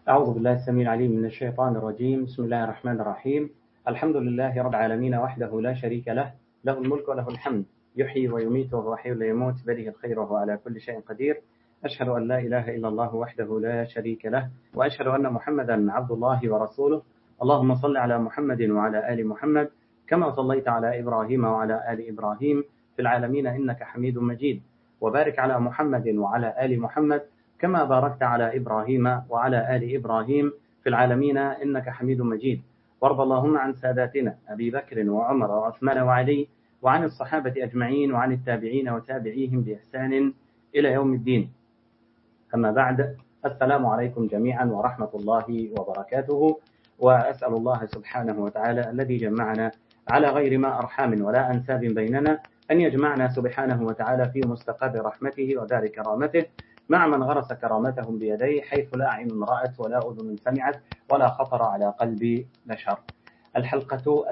أعوذ بالله السميع العليم من الشيطان الرجيم. بسم الله الرحمن الرحيم. الحمد لله رب العالمين وحده لا شريك له، له الملك وله الحمد، يحيي ويميت وهو حي لا يموت، بيده الخير وهو على كل شيء قدير. أشهد أن لا إله إلا الله وحده لا شريك له، وأشهد أن محمدا عبد الله ورسوله. اللهم صل على محمد وعلى آل محمد كما صليت على إبراهيم وعلى آل إبراهيم في العالمين إنك حميد مجيد، وبارك على محمد وعلى آل محمد كما باركت على إبراهيم وعلى آل إبراهيم في العالمين إنك حميد مجيد. وارض اللهم عن ساداتنا أبي بكر وعمر وعثمان وعلي، وعن الصحابة أجمعين، وعن التابعين وتابعيهم بإحسان إلى يوم الدين. أما بعد، السلام عليكم جميعا ورحمة الله وبركاته. وأسأل الله سبحانه وتعالى الذي جمعنا على غير ما أرحام ولا أنساب بيننا أن يجمعنا سبحانه وتعالى في مستقر رحمته ودار كرامته مع من غرس كرامتهم بيديه، حيث لا عين رأت ولا أذن سمعت ولا خطر على قلب بشر. الحلقة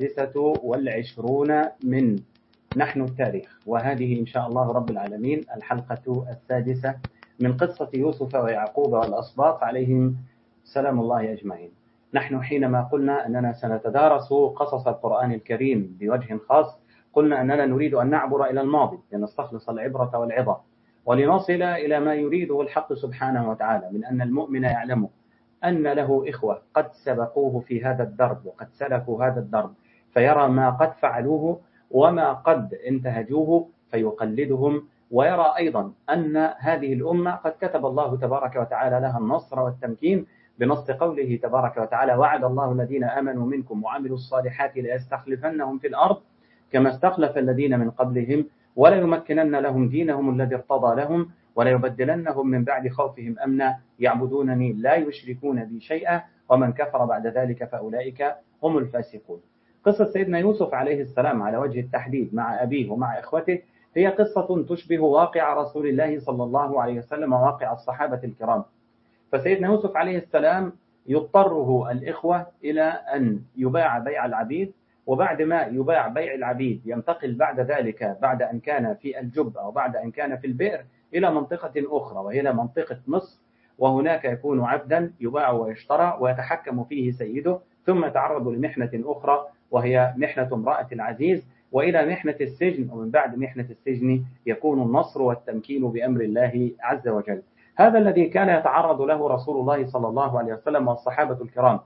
26 من نحن التاريخ، وهذه إن شاء الله رب العالمين الحلقة 6 من قصة يوسف ويعقوب والأسباط عليهم سلام الله أجمعين. نحن حينما قلنا أننا سنتدارس قصص القرآن الكريم بوجه خاص، قلنا أننا نريد أن نعبر إلى الماضي لنستخلص العبرة والعظة، ولنصل إلى ما يريده الحق سبحانه وتعالى من أن المؤمن يعلم أن له إخوة قد سبقوه في هذا الدرب وقد سلكوا هذا الدرب، فيرى ما قد فعلوه وما قد انتهجوه فيقلدهم، ويرى أيضا أن هذه الأمة قد كتب الله تبارك وتعالى لها النصر والتمكين بنص قوله تبارك وتعالى: وعد الله الذين آمنوا منكم وعملوا الصالحات ليستخلفنهم في الأرض كما استخلف الذين من قبلهم وليمكنن لهم دينهم الذي ارتضى لهم وليبدلنهم من بعد خوفهم أمنا يعبدونني لا يشركون بي شيئا ومن كفر بعد ذلك فأولئك هم الفاسقون. قصة سيدنا يوسف عليه السلام على وجه التحديد مع أبيه ومع إخوته هي قصة تشبه واقع رسول الله صلى الله عليه وسلم وواقع الصحابة الكرام. فسيدنا يوسف عليه السلام يضطره الإخوة إلى أن يباع بيع العبيد، وبعد ما يباع بيع العبيد ينتقل بعد ذلك، بعد أن كان في الجب أو بعد أن كان في البئر، إلى منطقة أخرى وهي منطقة مصر، وهناك يكون عبدا يباع ويشترى ويتحكم فيه سيده، ثم تعرض لمحنة أخرى وهي محنة امرأة العزيز، وإلى محنة السجن، ومن بعد محنة السجن يكون النصر والتمكين بأمر الله عز وجل. هذا الذي كان يتعرض له رسول الله صلى الله عليه وسلم والصحابة الكرام.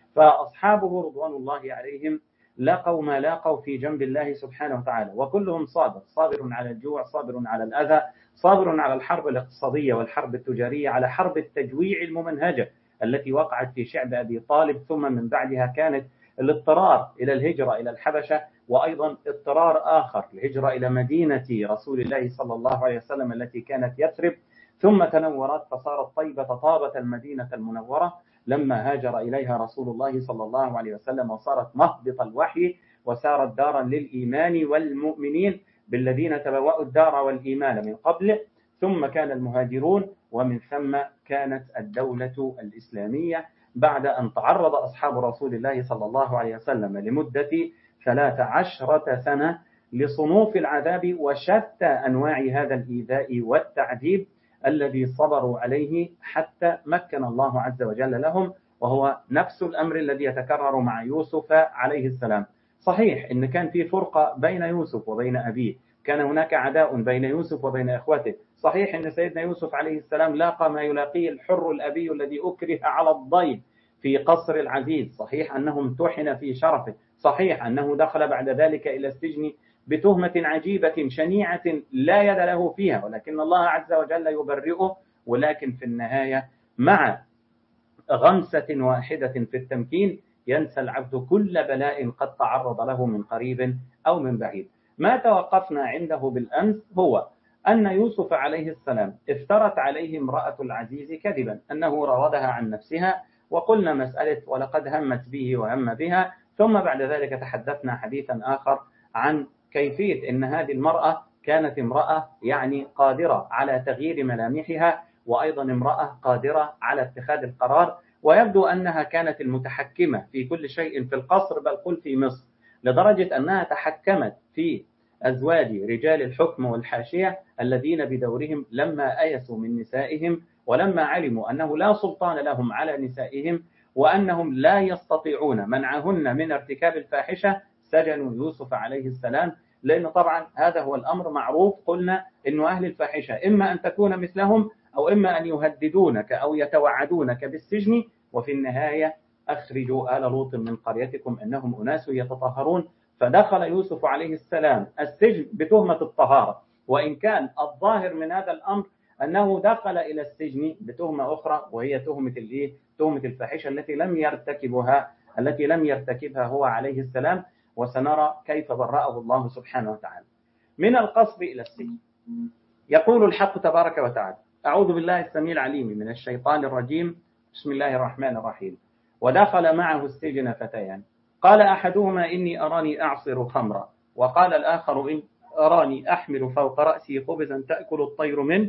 فأصحابه رضوان الله عليهم لاقوا ما لاقوا في جنب الله سبحانه وتعالى، وكلهم صابر على الجوع، صابر على الأذى، صابر على الحرب الاقتصادية والحرب التجارية، على حرب التجويع الممنهجة التي وقعت في شعب أبي طالب، ثم من بعدها كانت الاضطرار إلى الهجرة إلى الحبشة، وأيضا اضطرار آخر الهجرة إلى مدينة رسول الله صلى الله عليه وسلم التي كانت يثرب، ثم تنورت فصارت طيبة، طابت المدينة المنورة لما هاجر إليها رسول الله صلى الله عليه وسلم، وصارت مهبط الوحي وسارت دارا للإيمان والمؤمنين بالذين تبوأوا الدار والإيمان من قبل، ثم كان المهاجرون، ومن ثم كانت الدولة الإسلامية بعد أن تعرض أصحاب رسول الله صلى الله عليه وسلم لمدة 13 سنة لصنوف العذاب وشتى أنواع هذا الإيذاء والتعذيب الذي صبروا عليه حتى مكن الله عز وجل لهم، وهو نفس الأمر الذي يتكرر مع يوسف عليه السلام. صحيح إن كان في فرقة بين يوسف وبين أبيه، كان هناك عداء بين يوسف وبين إخوته. صحيح إن سيدنا يوسف عليه السلام لاقى ما يلاقيه الحر الأبي الذي أكره على الضيف في قصر العزيز، صحيح أنه امتحن في شرفه، صحيح أنه دخل بعد ذلك إلى السجن بتهمة عجيبة شنيعة لا يد له فيها، ولكن الله عز وجل يبرئه، ولكن في النهاية مع غمسة واحدة في التمكين ينسى العبد كل بلاء قد تعرض له من قريب أو من بعيد. ما توقفنا عنده بالأمس هو أن يوسف عليه السلام افترت عليه امرأة العزيز كذبا أنه راودها عن نفسها، وقلنا مسألة ولقد همت به وهم بها، ثم بعد ذلك تحدثنا حديثا آخر عن كيفية أن هذه المرأة كانت امرأة يعني قادرة على تغيير ملامحها، وأيضا امرأة قادرة على اتخاذ القرار، ويبدو أنها كانت المتحكمة في كل شيء في القصر، بل قل في مصر، لدرجة أنها تحكمت في أزواج رجال الحكم والحاشية الذين بدورهم لما أيسوا من نسائهم ولما علموا أنه لا سلطان لهم على نسائهم وأنهم لا يستطيعون منعهن من ارتكاب الفاحشة سجنوا يوسف عليه السلام. لأنه طبعا هذا هو الأمر معروف، قلنا إنه أهل الفاحشة إما أن تكون مثلهم أو إما أن يهددونك أو يتوعدونك بالسجن، وفي النهاية أخرجوا آل لوط من قريتكم إنهم أناس يتطهرون. فدخل يوسف عليه السلام السجن بتهمة الطهارة، وإن كان الظاهر من هذا الأمر أنه دخل إلى السجن بتهمة أخرى، وهي تهمة الفاحشة التي لم يرتكبها هو عليه السلام. وسنرى كيف برأه الله سبحانه وتعالى من القصد إلى السجن. يقول الحق تبارك وتعالى: أعوذ بالله السميع العليم من الشيطان الرجيم، بسم الله الرحمن الرحيم. ودخل معه السجن فتيان، قال أحدهما إني أراني أعصر خمرا، وقال الآخر إن أراني أحمل فوق رأسي خبزا تأكل الطير منه،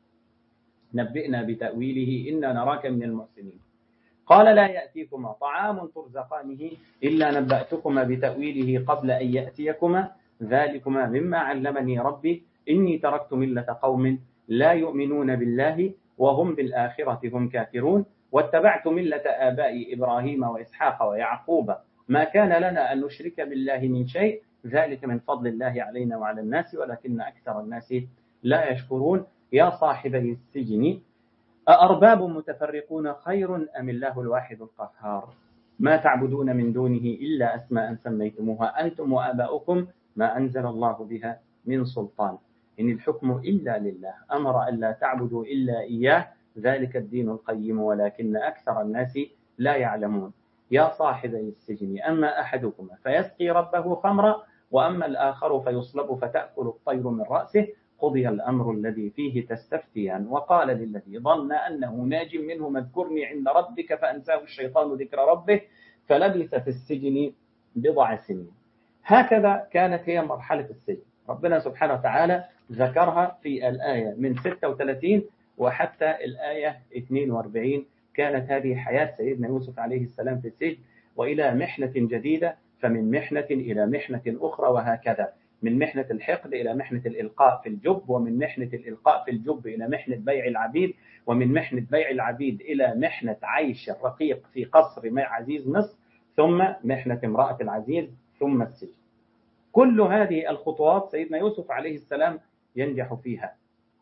نبئنا بتأويله إنا نراك من المحسنين. قال لا يأتيكما طعام ترزقانه إلا نبأتكما بتأويله قبل أن يأتيكما، ذلكما مما علمني ربي إني تركت ملة قوم لا يؤمنون بالله وهم بالآخرة هم كافرون، واتبعت ملة آبائي إبراهيم وإسحاق ويعقوب ما كان لنا أن نشرك بالله من شيء، ذلك من فضل الله علينا وعلى الناس ولكن أكثر الناس لا يشكرون. يا صاحبي السجن أأرباب متفرقون خير أم الله الواحد القهار، ما تعبدون من دونه إلا أسماء سميتموها أنتم وآباؤكم ما أنزل الله بها من سلطان، إن الحكم إلا لله أمر ألا تعبدوا إلا إياه، ذلك الدين القيم ولكن أكثر الناس لا يعلمون. يا صاحبي السجن أما أحدكما فيسقي ربه خمرا وأما الآخر فيصلب فتأكل الطير من رأسه، قضي الأمر الذي فيه تستفتيان. وقال للذي ظن أنه ناج منه اذكرني عند ربك فأنساه الشيطان ذكر ربه فلبث في السجن بضع سنين. هكذا كانت هي مرحلة السجن. ربنا سبحانه وتعالى ذكرها في الآية من 36 وحتى الآية 42. كانت هذه حياة سيدنا يوسف عليه السلام في السجن، وإلى محنة جديدة، فمن محنة إلى محنة أخرى، وهكذا من محنة الحقد إلى محنة الإلقاء في الجب، ومن محنة الإلقاء في الجب إلى محنة بيع العبيد، ومن محنة بيع العبيد إلى محنة عيش الرقيق في قصر مع عزيز مصر، ثم محنة امرأة العزيز، ثم السجن. كل هذه الخطوات سيدنا يوسف عليه السلام ينجح فيها،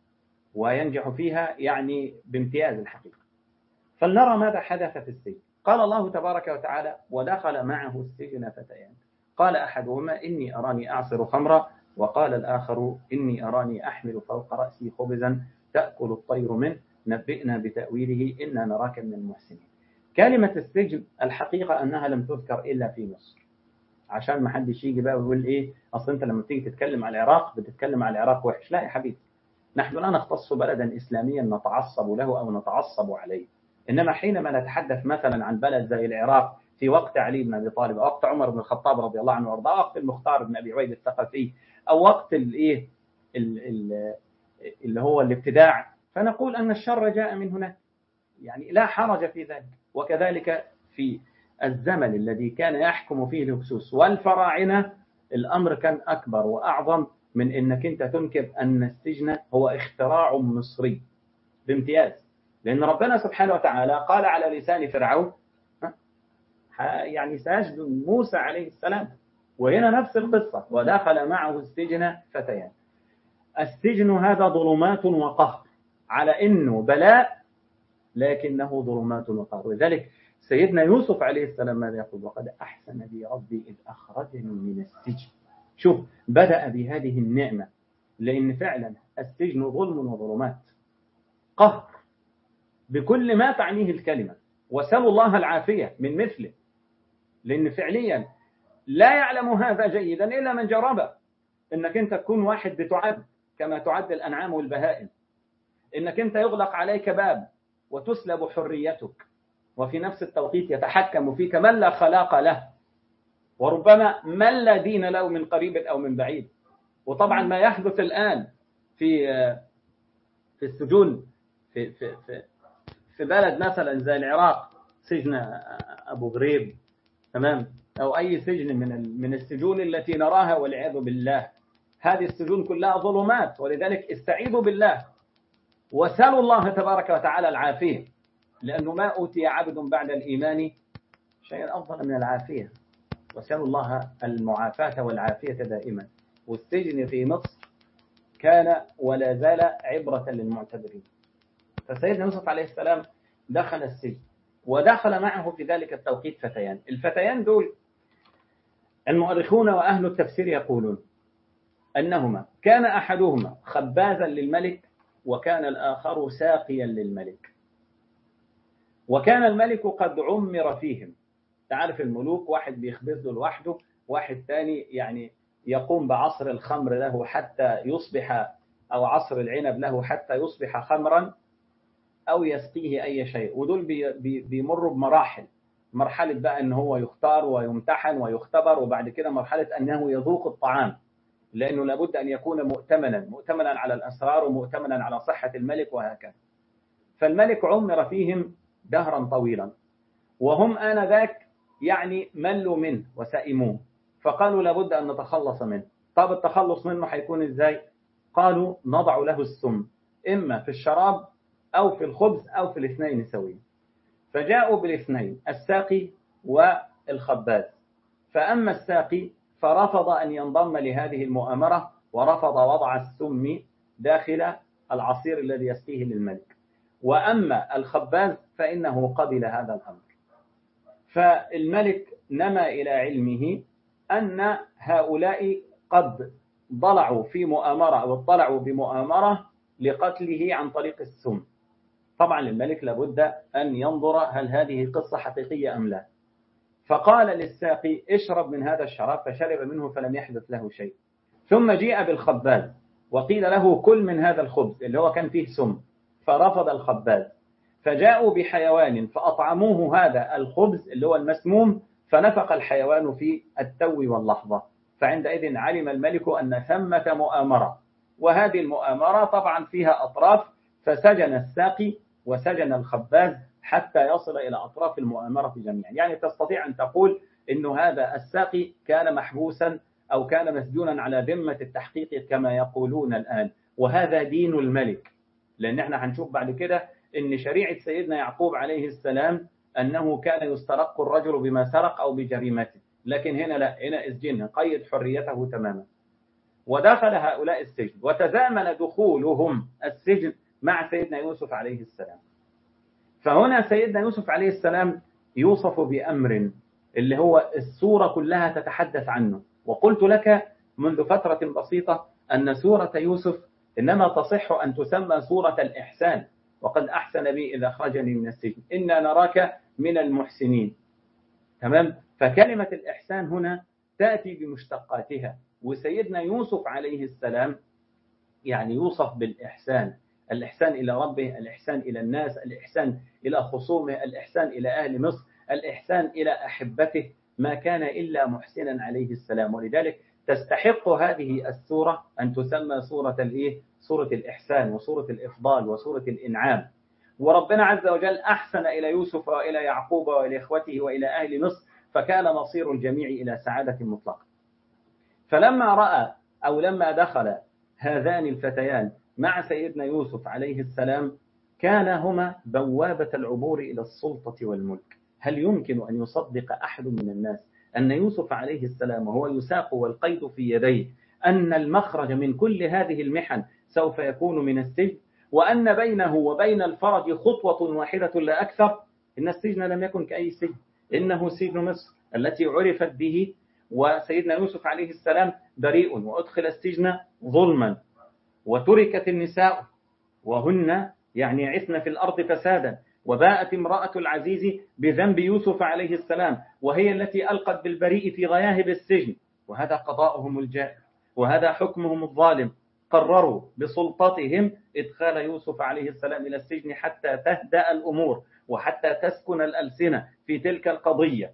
وينجح فيها يعني بامتياز الحقيقة. فلنرى ماذا حدث في السجن. قال الله تبارك وتعالى: ودخل معه السجن فتيان، قال أحدهما إني أراني أعصر خمرا، وقال الآخر إني أراني أحمل فوق رأسي خبزا تأكل الطير منه، نبئنا بتأويله إنا نراك من المحسنين. كلمة السجن الحقيقة أنها لم تذكر إلا في مصر، عشان ما حدش يجي بقى ويقول إيه أصل أنت لما تيجي تتكلم على العراق بتتكلم على العراق وحش. لا يا حبيبي، نحن لا نختص بلدا إسلاميا نتعصب له أو نتعصب عليه، إنما حينما نتحدث مثلا عن بلد زي العراق في وقت علي بن أبي طالب أو وقت عمر بن الخطاب رضي الله عنه وارضاه، وقت المختار بن أبي عبيد الثقفي، أو وقت اللي هو الابتداع، فنقول أن الشر جاء من هناك، يعني لا حرج في ذلك. وكذلك في الزمن الذي كان يحكم فيه الهكسوس والفراعنة الأمر كان أكبر وأعظم من أنك أنت تنكر أن السجن هو اختراع مصري بامتياز، لأن ربنا سبحانه وتعالى قال على لسان فرعون يعني سيسجن موسى عليه السلام، وهنا نفس القصة: ودخل معه السجن فتيان. السجن هذا ظلمات وقهر، على إنه بلاء لكنه ظلمات وقهر. ولذلك سيدنا يوسف عليه السلام ماذا يقول؟ وقد أحسن بي ربي إذ أخرجني من السجن. شوف، بدأ بهذه النعمة، لأن فعلا السجن ظلم وظلمات، قهر بكل ما تعنيه الكلمة، وسلوا الله العافية من مثله، لأن فعليا لا يعلم هذا جيدا إلا من جربه. إنك أنت تكون واحد بتعد كما تعد الأنعام والبهائم، إنك أنت يغلق عليك باب وتسلب حريتك، وفي نفس التوقيت يتحكم فيك من لا خلاق له، وربما من لا دين له من قريب أو من بعيد. وطبعا ما يحدث الآن في السجون في بلد مثلا زي العراق، سجن أبو غريب، تمام، أو أي سجن من السجون التي نراها والعياذ بالله، هذه السجون كلها ظلمات. ولذلك استعيذوا بالله، وسألوا الله تبارك وتعالى العافية، لأنه ما أوتي عبد بعد الإيمان شيئا أفضل من العافية، وسألوا الله المعافاة والعافية دائما. والسجن في مصر كان ولا زال عبرة للمعتبرين. فسيدنا يوسف عليه السلام دخل السجن، ودخل معه في ذلك التوقيت فتيان. الفتيان دول المؤرخون وأهل التفسير يقولون أنهما كان أحدهما خبازا للملك، وكان الآخر ساقيا للملك، وكان الملك قد عمر فيهم. تعرف الملوك واحد بيخبز له لوحده، واحد ثاني يعني يقوم بعصر الخمر له حتى يصبح، أو عصر العنب له حتى يصبح خمرا، أو يسقيه أي شيء. ودول بيمروا بمراحل، مرحلة بقى أنه هو يختار ويمتحن ويختبر، وبعد كده مرحلة أنه يذوق الطعام، لأنه لابد أن يكون مؤتمنا على الأسرار ومؤتمنا على صحة الملك وهكذا. فالملك عمر فيهم دهرا طويلا، وهم آنذاك يعني ملوا منه وسئموه، فقالوا لابد أن نتخلص منه. طب التخلص منه هيكون إزاي؟ قالوا نضع له السم، إما في الشراب أو في الخبز أو في الاثنين سويا. فجاءوا بالاثنين، الساقي والخباز. فأما الساقي فرفض أن ينضم لهذه المؤامرة، ورفض وضع السم داخل العصير الذي يسقيه للملك. وأما الخباز فإنه قبل هذا الأمر. فالملك نما إلى علمه أن هؤلاء قد ضلعوا في مؤامرة أو اطلعوا بمؤامرة لقتله عن طريق السم. طبعا الملك لابد أن ينظر هل هذه قصة حقيقية أم لا. فقال للساقي اشرب من هذا الشراب، فشرب منه فلم يحدث له شيء. ثم جيء بالخباز وقيل له كل من هذا الخبز اللي هو كان فيه سم، فرفض الخباز. فجاءوا بحيوان فأطعموه هذا الخبز اللي هو المسموم، فنفق الحيوان في التو واللحظة. فعندئذ علم الملك أن ثمة مؤامرة، وهذه المؤامرة طبعا فيها أطراف، فسجن الساقي وسجن الخباز حتى يصل إلى أطراف المؤامرة جميعا. يعني تستطيع أن تقول إن هذا الساقي كان محبوسا أو كان مسجونا على ذمة التحقيق كما يقولون الآن، وهذا دين الملك. لأن احنا هنشوف بعد كده إن شريعة سيدنا يعقوب عليه السلام أنه كان يسترق الرجل بما سرق أو بجريمته، لكن هنا لا، هنا اسجنه، قيد حريته تماما. ودخل هؤلاء السجن، وتزامن دخولهم السجن مع سيدنا يوسف عليه السلام. فهنا سيدنا يوسف عليه السلام يوصف بأمر اللي هو السورة كلها تتحدث عنه. وقلت لك منذ فترة بسيطة أن سورة يوسف إنما تصح أن تسمى سورة الإحسان، وقد أحسن بي إذا أخرجني من السجن إنا نراك من المحسنين. تمام؟ فكلمة الإحسان هنا تأتي بمشتقاتها، وسيدنا يوسف عليه السلام يعني يوصف بالإحسان، الإحسان إلى ربه، الإحسان إلى الناس، الإحسان إلى خصومه، الإحسان إلى أهل مصر، الإحسان إلى أحبته، ما كان إلا محسنا عليه السلام. ولذلك تستحق هذه السورة أن تسمى سورة الإحسان وسورة الإفضال وسورة الإنعام. وربنا عز وجل أحسن إلى يوسف وإلى يعقوب وإلى إخوته وإلى أهل مصر، فكان مصير الجميع إلى سعادة مطلقة. فلما رأى أو لما دخل هذان الفتيان مع سيدنا يوسف عليه السلام كان هما بوابة العبور إلى السلطة والملك. هل يمكن أن يصدق أحد من الناس أن يوسف عليه السلام وهو يساق والقيد في يديه أن المخرج من كل هذه المحن سوف يكون من السجن، وأن بينه وبين الفرج خطوة واحدة لا أكثر؟ إن السجن لم يكن كأي سجن، إنه سجن مصر التي عرفت به. وسيدنا يوسف عليه السلام بريء، وأدخل السجن ظلما، وتركت النساء وهن يعني يعثن في الأرض فسادا، وباءت امرأة العزيز بذنب يوسف عليه السلام، وهي التي ألقت بالبريء في غياهب السجن. وهذا قضاؤهم الجائر، وهذا حكمهم الظالم. قرروا بسلطتهم إدخال يوسف عليه السلام إلى السجن حتى تهدأ الأمور وحتى تسكن الألسنة في تلك القضية،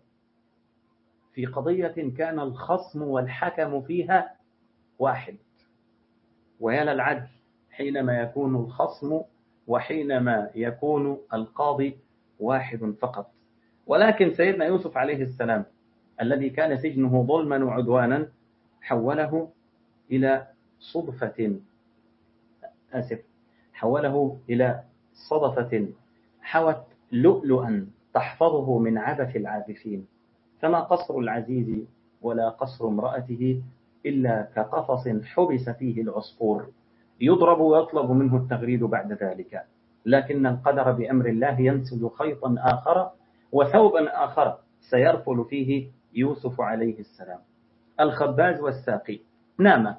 في قضية كان الخصم والحكم فيها واحد. ويا للعدل حينما يكون الخصم وحينما يكون القاضي واحد فقط. ولكن سيدنا يوسف عليه السلام الذي كان سجنه ظلما وعدوانا حوله إلى حوله إلى صدفة حوت لؤلؤا تحفظه من عبث العابثين، فما قصر العزيز ولا قصر امرأته إلا كقفص حبس فيه العصفور، يضرب ويطلب منه التغريد بعد ذلك، لكن القدر بأمر الله ينسج خيطا آخر وثوبا آخر سيرفل فيه يوسف عليه السلام. الخباز والساقي نام.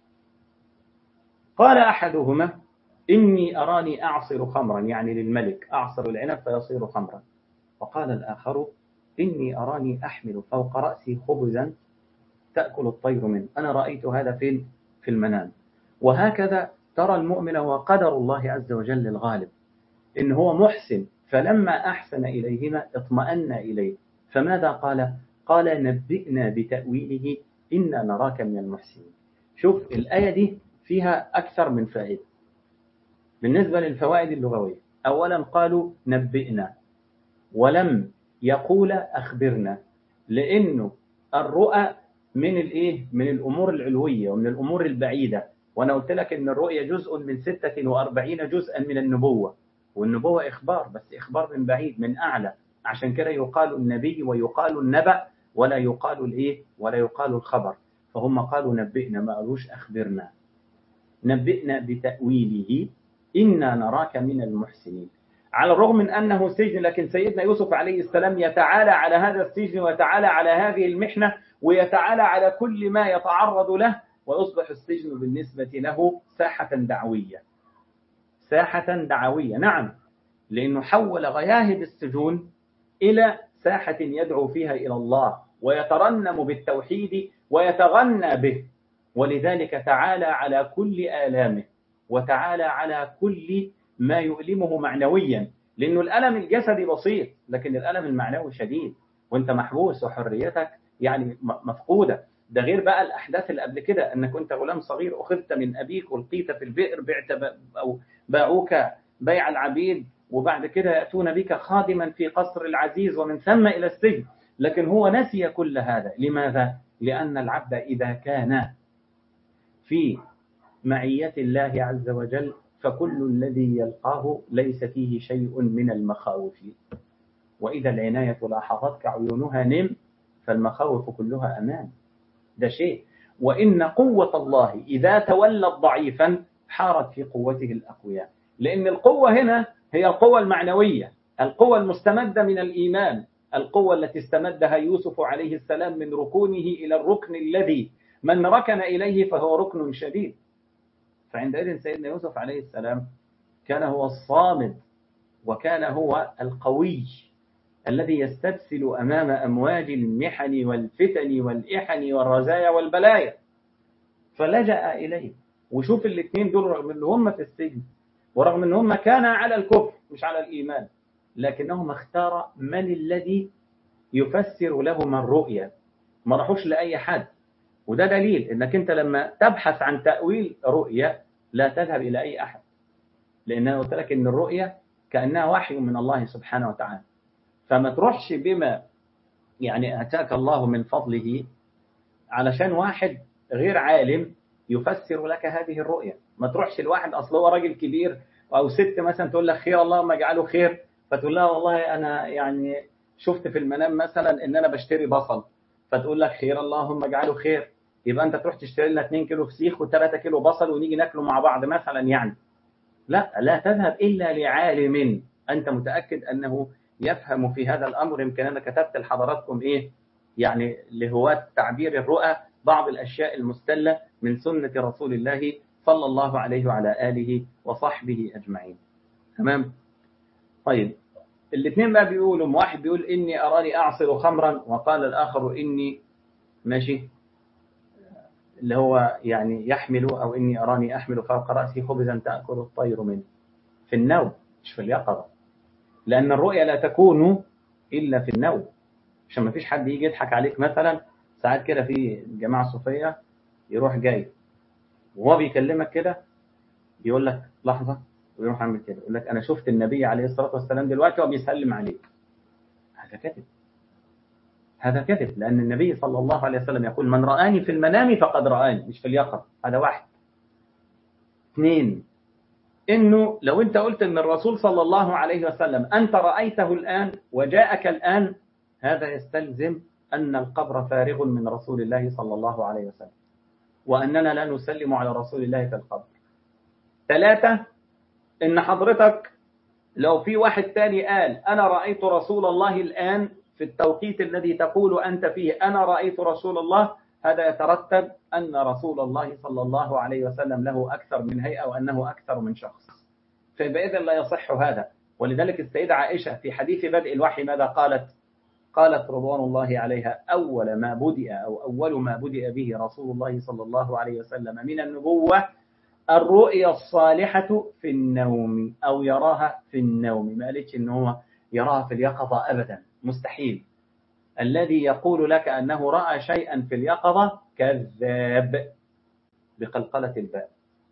قال أحدهما: إني أراني أعصر خمرا، يعني للملك، أعصر العنب فيصير خمرا. وقال الآخر: إني أراني أحمل فوق رأسي خبزا تأكل الطير منه. أنا رأيت هذا في المنام. وهكذا ترى المؤمن وقدر الله عز وجل الغالب، إن هو محسن، فلما أحسن إليهما اطمأن إليه. فماذا قال؟ قال: نبئنا بتأويله إنا نراك من المحسنين. شوف الآية دي فيها أكثر من فائدة بالنسبة للفوائد اللغوية. أولا قالوا نبئنا، ولم يقول أخبرنا، لأنه الرؤى من الأمور العلوية ومن الأمور البعيدة. وأنا قلت لك إن الرؤية جزء من 46 جزءا من النبوة، والنبوة إخبار، بس إخبار من بعيد من أعلى. عشان كده يقال النبي ويقال النبأ، ولا يقال الخبر. فهم قالوا نبئنا، ما قالوش أخبرنا. نبئنا بتأويله إنا نراك من المحسنين. على الرغم من أنه سجن، لكن سيدنا يوسف عليه السلام يتعالى على هذا السجن، ويتعالى على هذه المحنة، ويتعالى على كل ما يتعرض له، ويصبح السجن بالنسبة له ساحة دعوية. نعم، لأنه حول غياهب السجون إلى ساحة يدعو فيها إلى الله، ويترنم بالتوحيد ويتغنى به. ولذلك تعالى على كل آلامه، وتعالى على كل ما يؤلمه معنويا، لأنه الألم الجسدي بسيط، لكن الألم المعنوي شديد، وانت محبوس وحريتك يعني مفقودة. ده غير بقى الأحداث اللي قبل كده، أنك كنت غلام صغير أخذت من أبيك ولقيت في البئر، أو باعوك بيع العبيد، وبعد كده يأتون بك خادما في قصر العزيز، ومن ثم إلى السجن. لكن هو نسي كل هذا. لماذا؟ لأن العبد إذا كان في معية الله عز وجل فكل الذي يلقاه ليس فيه شيء من المخاوف. وإذا العناية لاحظتك عيونها نم، فالمخاوف كلها أمان. ده شيء. وإن قوة الله إذا تولت ضعيفا حارت في قوته الأقوياء. لأن القوة هنا هي القوة المعنوية، القوة المستمدة من الإيمان، القوة التي استمدها يوسف عليه السلام من ركونه إلى الركن الذي من ركن إليه فهو ركن شديد. فعندئذ سيدنا يوسف عليه السلام كان هو الصامد، وكان هو القوي الذي يستبسل أمام أمواج المحن والفتن والإحن والرزايا والبلايا، فلجأ إليه. وشوف الاثنين دول، رغم أن هم في السجن، ورغم أن هم كان على الكفر مش على الإيمان، لكنهم اختار من الذي يفسر لهم الرؤيا، ما راحوش لأي حد. وده دليل أنك أنت لما تبحث عن تأويل رؤيا لا تذهب إلى أي أحد، لأن أنا قلت لك أن الرؤيا كأنها وحي من الله سبحانه وتعالى. فما تروحش بما يعني أتاك الله من فضله علشان واحد غير عالم يفسر لك هذه الرؤيا. ما تروحش الواحد أصله هو راجل كبير أو ست مثلا تقول لك خير اللهم اجعله خير، فتقول لها والله أنا يعني شفت في المنام مثلا إن أنا بشتري بصل، فتقول لك خير اللهم اجعله خير. يبقى أنت تروح تشتري لنا 2 كيلو فسيخ و3 كيلو بصل ونيجي ناكله مع بعض مثلا يعني. لا تذهب إلا لعالم أنت متأكد أنه يفهم في هذا الأمر. يمكن أنا كتبت لحضراتكم يعني لهواة تعبير الرؤى بعض الأشياء المستلة من سنة رسول الله صلى الله عليه وعلى آله وصحبه أجمعين. تمام؟ طيب، الاثنين بقى بيقولوا، واحد بيقول إني أراني أعصر خمرا، وقال الآخر إني ماشي اللي هو يعني يحمل، أو إني أراني أحمل فوق رأسي خبزا تأكل الطير منه، في النوم مش في اليقظة، لأن الرؤيا لا تكون إلا في النوم، عشان ما فيش حد يجي يضحك عليك. مثلا ساعات كده في جماعة صوفية يروح جاي وهو بيكلمك كده يقول لك لحظة، ويروح عامل كده يقول لك أنا شفت النبي عليه الصلاة والسلام دلوقتي وبيسلم عليك. هذا كذب، لأن النبي صلى الله عليه وسلم يقول من رآني في المنام فقد رآني، مش في اليقظة. هذا واحد. اثنين، إنه لو أنت قلت إن الرسول صلى الله عليه وسلم أنت رأيته الآن وجاءك الآن، هذا يستلزم أن القبر فارغ من رسول الله صلى الله عليه وسلم، وأننا لا نسلم على رسول الله في القبر. 3، إن حضرتك لو في واحد تاني قال أنا رأيت رسول الله الآن في التوقيت الذي تقول أنت فيه أنا رأيت رسول الله، هذا يترتب أن رسول الله صلى الله عليه وسلم له أكثر من هيئة وأنه أكثر من شخص، فبإذن لا يصح هذا. ولذلك السيدة عائشة في حديث بدء الوحي ماذا قالت؟ قالت رضوان الله عليها: أول ما بدأ به رسول الله صلى الله عليه وسلم من النبوة الرؤيا الصالحة في النوم، أو يراها في النوم. ما قالتش إن هو يراها في اليقظة أبدا، مستحيل. الذي يقول لك أنه رأى شيئا في اليقظة كذاب بقلقلة الباء،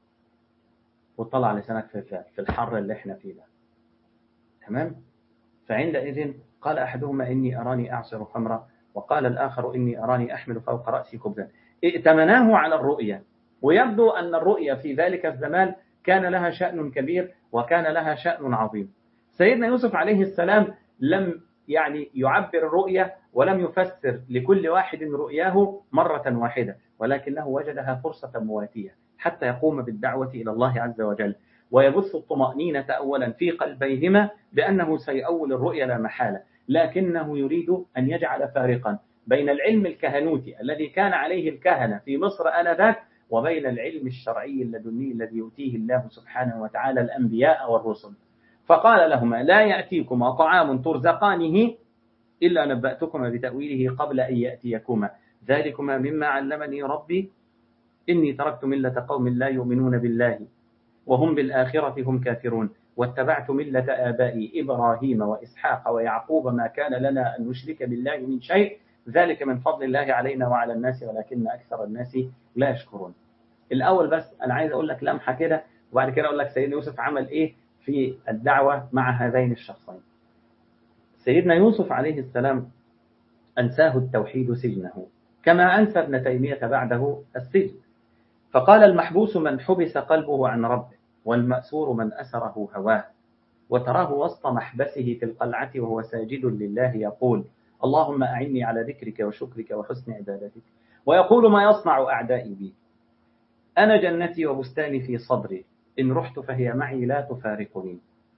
وطلع لسانك في الحر اللي احنا فيه ده. تمام؟ فعندئذ قال أحدهما: إني أراني أعصر خمرا، وقال الآخر: إني أراني أحمل فوق رأسي خبزا. ائتمناه على الرؤيا، ويبدو أن الرؤيا في ذلك الزمان كان لها شأن كبير وكان لها شأن عظيم. سيدنا يوسف عليه السلام لم يعبر الرؤيا ولم يفسر لكل واحد رؤياه مرة واحدة، ولكنه وجدها فرصة مواتية حتى يقوم بالدعوة إلى الله عز وجل، ويبث الطمأنينة أولا في قلبيهما بأنه سيؤول الرؤيا لا محالة، لكنه يريد أن يجعل فارقا بين العلم الكهنوتي الذي كان عليه الكهنة في مصر آنذاك وبين العلم الشرعي اللدني الذي يؤتيه الله سبحانه وتعالى الأنبياء والرسل. فقال لهما: لا يأتيكما طعام ترزقانه إلا نبأتكما بتأويله قبل أن يأتيكما، ذلكما مما علمني ربي، إني تركت ملة قوم لا يؤمنون بالله وهم بالآخرة هم كافرون، واتبعت ملة آبائي إبراهيم وإسحاق ويعقوب، ما كان لنا أن نشرك بالله من شيء، ذلك من فضل الله علينا وعلى الناس ولكن أكثر الناس لا يشكرون. الأول بس أنا عايز أقول لك لمحة كده، وبعد كده أقول لك سيدنا يوسف عمل إيه في الدعوة مع هذين الشخصين. سيدنا يوسف عليه السلام أنساه التوحيد سجنه، كما أنسى ابن تيمية بعده السجن. فقال: المحبوس من حبس قلبه عن ربه، والمأسور من أسره هواه. وتراه وسط محبسه في القلعة وهو ساجد لله يقول: اللهم أعني على ذكرك وشكرك وحسن عبادتك. ويقول: ما يصنع أعدائي بي؟ أنا جنتي وبستاني في صدري، إن رحت فهي معي لا تفارقني.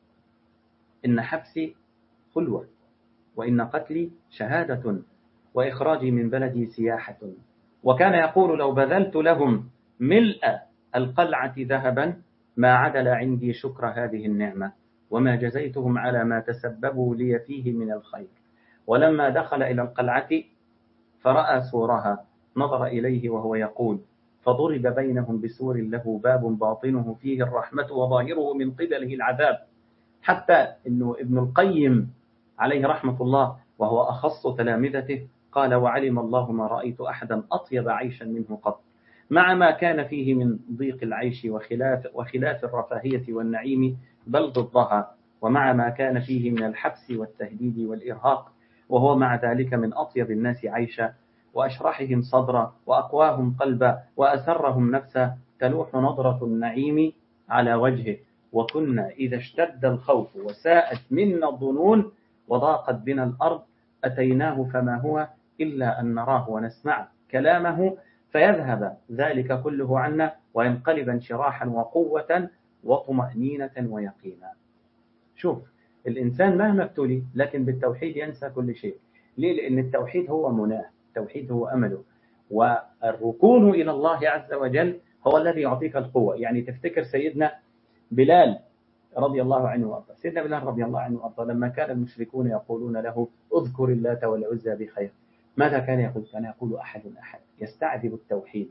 إن حبسي خلوة، وإن قتلي شهادة، وإخراجي من بلدي سياحة. وكان يقول: لو بذلت لهم ملء القلعة ذهبا ما عدل عندي شكر هذه النعمة، وما جزيتهم على ما تسببوا لي فيه من الخير. ولما دخل إلى القلعة فرأى سورها نظر إليه وهو يقول: فضرب بينهم بسور له باب باطنه فيه الرحمة وظاهره من قبله العذاب. حتى إنه ابن القيم عليه رحمة الله وهو أخص تلامذته قال: وعلم الله ما رأيت أحدا أطيب عيشا منه قط، مع ما كان فيه من ضيق العيش وخلاف الرفاهية والنعيم بل ضدها، ومع ما كان فيه من الحبس والتهديد والإرهاق، وهو مع ذلك من أطيب الناس عيشا وأشرحهم صدرا وأقواهم قلبا وأسرهم نفسا، تلوح نظرة النعيم على وجهه. وكنا إذا اشتد الخوف وساءت منا الظنون وضاقت بنا الأرض أتيناه فما هو إلا أن نراه ونسمع كلامه، فيذهب ذلك كله عنا وينقلب انشراحا وقوة وطمأنينة ويقينا. شوف، الإنسان مهما ابتلي لكن بالتوحيد ينسى كل شيء. ليه؟ لأن التوحيد هو مناه، التوحيد هو أمله، والركون إلى الله عز وجل هو الذي يعطيك القوة. يعني تفتكر سيدنا بلال رضي الله عنه وارضاه، سيدنا بلال رضي الله عنه وارضاه لما كان المشركون يقولون له: اذكر اللات والعزى بخير، ماذا كان يقول؟ كان يقول: أحد أحد، يستعذب التوحيد،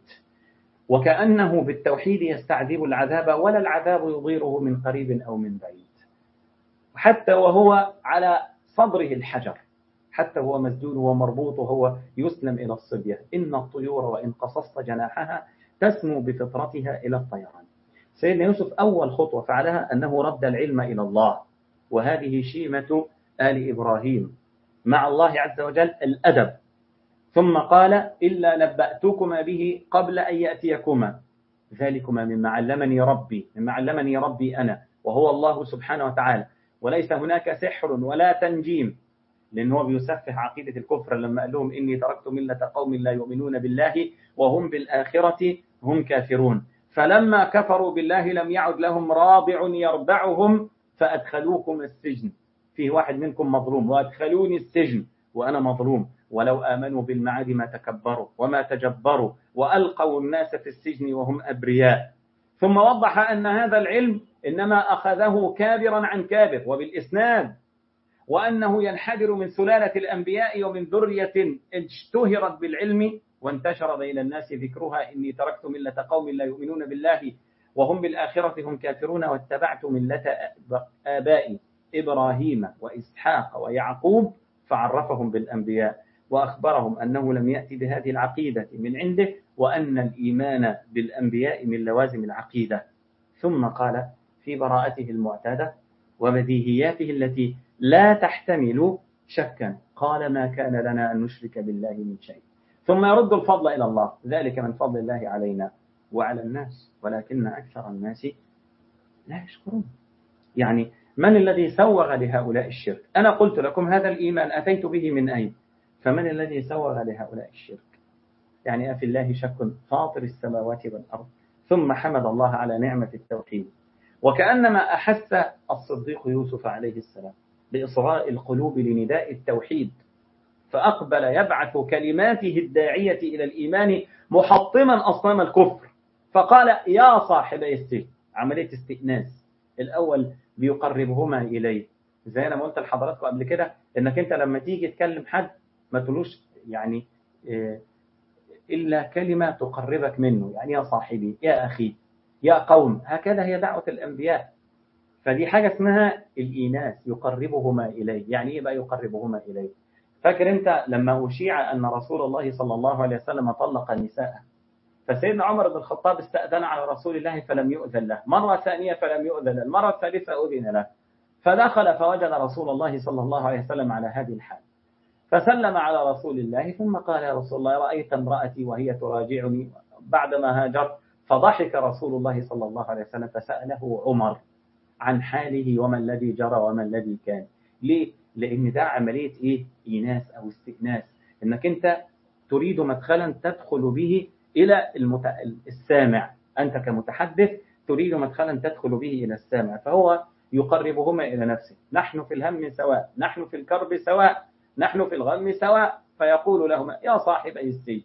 وكأنه بالتوحيد يستعذب العذاب، ولا العذاب يضيره من قريب أو من بعيد. حتى وهو على صدره الحجر، حتى هو مسجون ومربوط وهو يسلم إلى الصبية: إن الطيور وإن قصصت جناحها تسمو بفطرتها إلى الطيران. سيدنا يوسف أول خطوة فعلها أنه رد العلم إلى الله، وهذه شيمة آل إبراهيم مع الله عز وجل، الأدب. ثم قال: إلا نبأتكما به قبل أن يأتيكما. ذلكما مما علمني ربي أنا وهو الله سبحانه وتعالى، وليس هناك سحر ولا تنجيم، لأنه بيسفه عقيدة الكفر لما قال لهم إني تركت ملة قوم لا يؤمنون بالله وهم بالآخرة هم كافرون، فلما كفروا بالله لم يعد لهم رابع يربعهم فأدخلوكم السجن، فيه واحد منكم مظلوم، وأدخلوني السجن وأنا مظلوم، ولو آمنوا بالمعاد ما تكبروا وما تجبروا وألقوا الناس في السجن وهم أبرياء. ثم وضح أن هذا العلم إنما أخذه كابرا عن كابر وبالإسناد، وأنه ينحدر من سلالة الأنبياء ومن ذرية اشتهرت بالعلم وانتشر بين الناس ذكرها إني تركت ملة قوم لا يؤمنون بالله وهم بالآخرة هم كافرون واتبعت ملة آبائي إبراهيم وإسحاق ويعقوب، فعرفهم بالأنبياء وأخبرهم أنه لم يأتي بهذه العقيدة من عنده، وأن الإيمان بالأنبياء من لوازم العقيدة. ثم قال في براءته المعتادة وبديهياته التي لا تحتمل شكا، قال ما كان لنا أن نشرك بالله من شيء، ثم يرد الفضل إلى الله، ذلك من فضل الله علينا وعلى الناس ولكن أكثر الناس لا يشكرون. يعني من الذي سوغ لهؤلاء الشرك؟ أنا قلت لكم هذا الإيمان أتيت به من أين؟ فمن الذي سوغ لهؤلاء الشرك؟ يعني أفي الله شك فاطر السماوات والأرض، ثم حمد الله على نعمة التوحيد، وكأنما أحس الصديق يوسف عليه السلام بإصغاء القلوب لنداء التوحيد، فأقبل يبعث كلماته الداعية إلى الإيمان محطما أصنام الكفر، فقال يا صاحبي السجن، عملية استئناس. الأول بيقربهما إليه، زي أنا ما قلت لحضراتكم قبل كده، إنك أنت لما تيجي تكلم حد ما تقولوش يعني إلا كلمة تقربك منه، يعني يا صاحبي، يا أخي، يا قوم، هكذا هي دعوة الأنبياء. فدي حاجة اسمها الإيناس، يقربهما إليه. يعني إيه بقى يقربهما إليه؟ فاكر أنت لما أشيع أن رسول الله صلى الله عليه وسلم طلق نساءه، فسيدنا عمر بن الخطاب استأذن على رسول الله فلم يؤذن له، مرة ثانية فلم يؤذن له، المرة الثالثة أذن له، فدخل فوجد رسول الله صلى الله عليه وسلم على هذه الحال، فسلم على رسول الله ثم قال يا رسول الله رأيت امرأتي وهي تراجعني بعدما هاجر، فضحك رسول الله صلى الله عليه وسلم فسأله عمر عن حاله وما الذي جرى وما الذي كان. ليه؟ لأن ده عملية إيه؟ إيناس أو استئناس، إنك أنت تريد مدخلا تدخل به إلى السامع، أنت كمتحدث تريد مدخلا تدخل به إلى السامع، فهو يقربهما إلى نفسه. نحن في الهم سواء، نحن في الكرب سواء، نحن في الغم سواء، فيقول لهما يا صاحبي السجن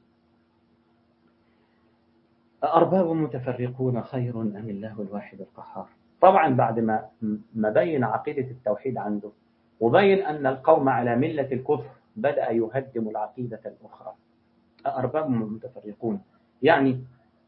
أأرباب متفرقون خير أم الله الواحد القهار. طبعا بعد ما بين عقيدة التوحيد عنده وبين أن القوم على ملة الكفر، بدأ يهدم العقيدة الأخرى. أأرباب متفرقون يعني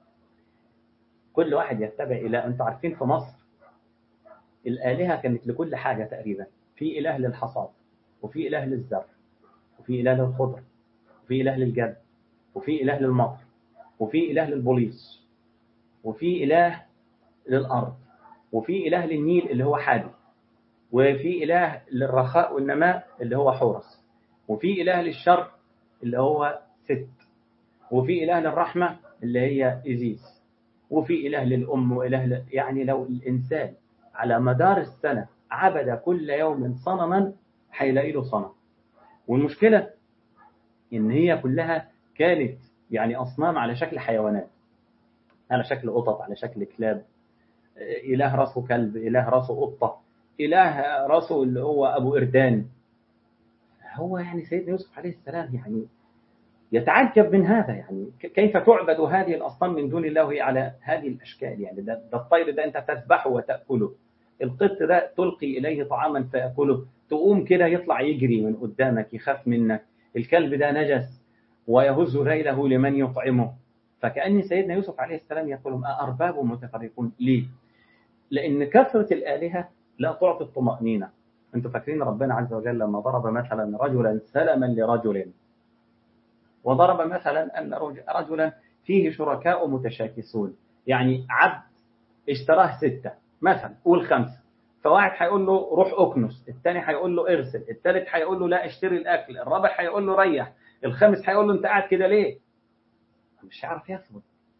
كل واحد يتبع إلى، أنتم عارفين في مصر الآلهة كانت لكل حاجة تقريبا، في إله للحصاد، وفي إله للزرع، وفي إله للخضر، وفي إله للجد، وفي إله للمطر، وفي إله للبوليس، وفي إله للأرض، وفي إله للنيل اللي هو حادي، وفي إله للرخاء والنماء اللي هو حورس، وفي إله للشر اللي هو ست، وفي إله للرحمة اللي هي إزيس، وفي إله للأم وإله يعني لو الإنسان على مدار السنة عبد كل يوم صنما هيلاقي له صنم. والمشكلة إن هي كلها كانت يعني أصنام على شكل حيوانات، على شكل قطط، على شكل كلاب، إله راسه كلب، إله راسه قطة، إله راسه اللي هو أبو إردان. هو يعني سيدنا يوسف عليه السلام يعني يتعجب من هذا، يعني كيف تعبد هذه الأصنام من دون الله وهي على هذه الأشكال؟ يعني ده الطير ده أنت تذبحه وتأكله، القط ده تلقي إليه طعاما فيأكله، تقوم كده يطلع يجري من قدامك يخاف منك، الكلب ده نجس ويهز ذيله لمن يطعمه. فكأن سيدنا يوسف عليه السلام يقول أأرباب متفرقون. ليه؟ لأن كثرة الآلهة لا تعطي الطمأنينة. أنتم فاكرين ربنا عز وجل لما ضرب مثلا رجلا سلما لرجل، وضرب مثلا أن رجلا فيه شركاء متشاكسون، يعني عبد اشتراه 6 مثلا، قول 5، فواحد هيقول له روح أكنس، الثاني هيقول له اغسل، الثالث هيقول له لا اشتري الأكل، الرابع هيقول له ريح، الخامس هيقول له أنت قاعد كده ليه؟ مش هيعرف يثبت.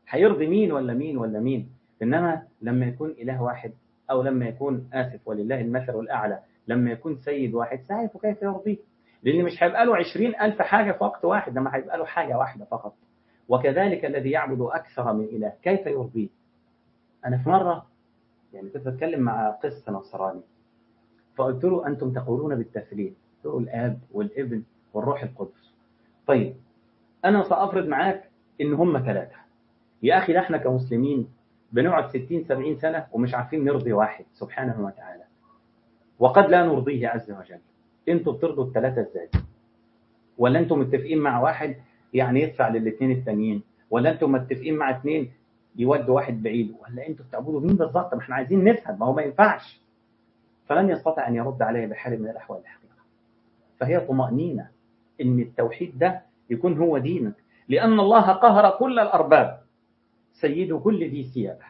هيرضي مين ولا مين ولا مين. إنما لما يكون إله واحد، أو لما يكون آسف ولله المثل الأعلى، لما يكون سيد واحد سيعرف كيف يرضيه. لأن مش هيبقى له 20,000 حاجة في وقت واحد، لما هيبقى له حاجة واحدة فقط. وكذلك الذي يعبد أكثر من إله كيف يرضيه. أنا في مرة يعني كنت بتكلم مع قس نصراني، فقلت له أنتم تقولون بالتثليث، قلت له الآب والابن والروح القدس. طيب أنا سأفرض معاك إن هم 3. يا أخي احنا كمسلمين بنقعد 60-70 سنة ومش عارفين نرضي واحد سبحانه وتعالى، وقد لا نرضيه عز وجل. انتوا بترضوا ال3 ازاي؟ ولا انتوا متفقين مع واحد يعني يدفع للاثنين التانيين؟ ولا انتوا متفقين مع 2 يودوا واحد بعيد؟ ولا انتوا بتعبدوا مين بالظبط؟ ما احنا عايزين نفهم، ما هو ما ينفعش. فلن يستطيع أن يرد عليه بحال من الأحوال الحقيقة. فهي طمأنينة إن التوحيد ده يكون هو دينك، لأن الله قهر كل الأرباب، سيد كل ذي سيادة،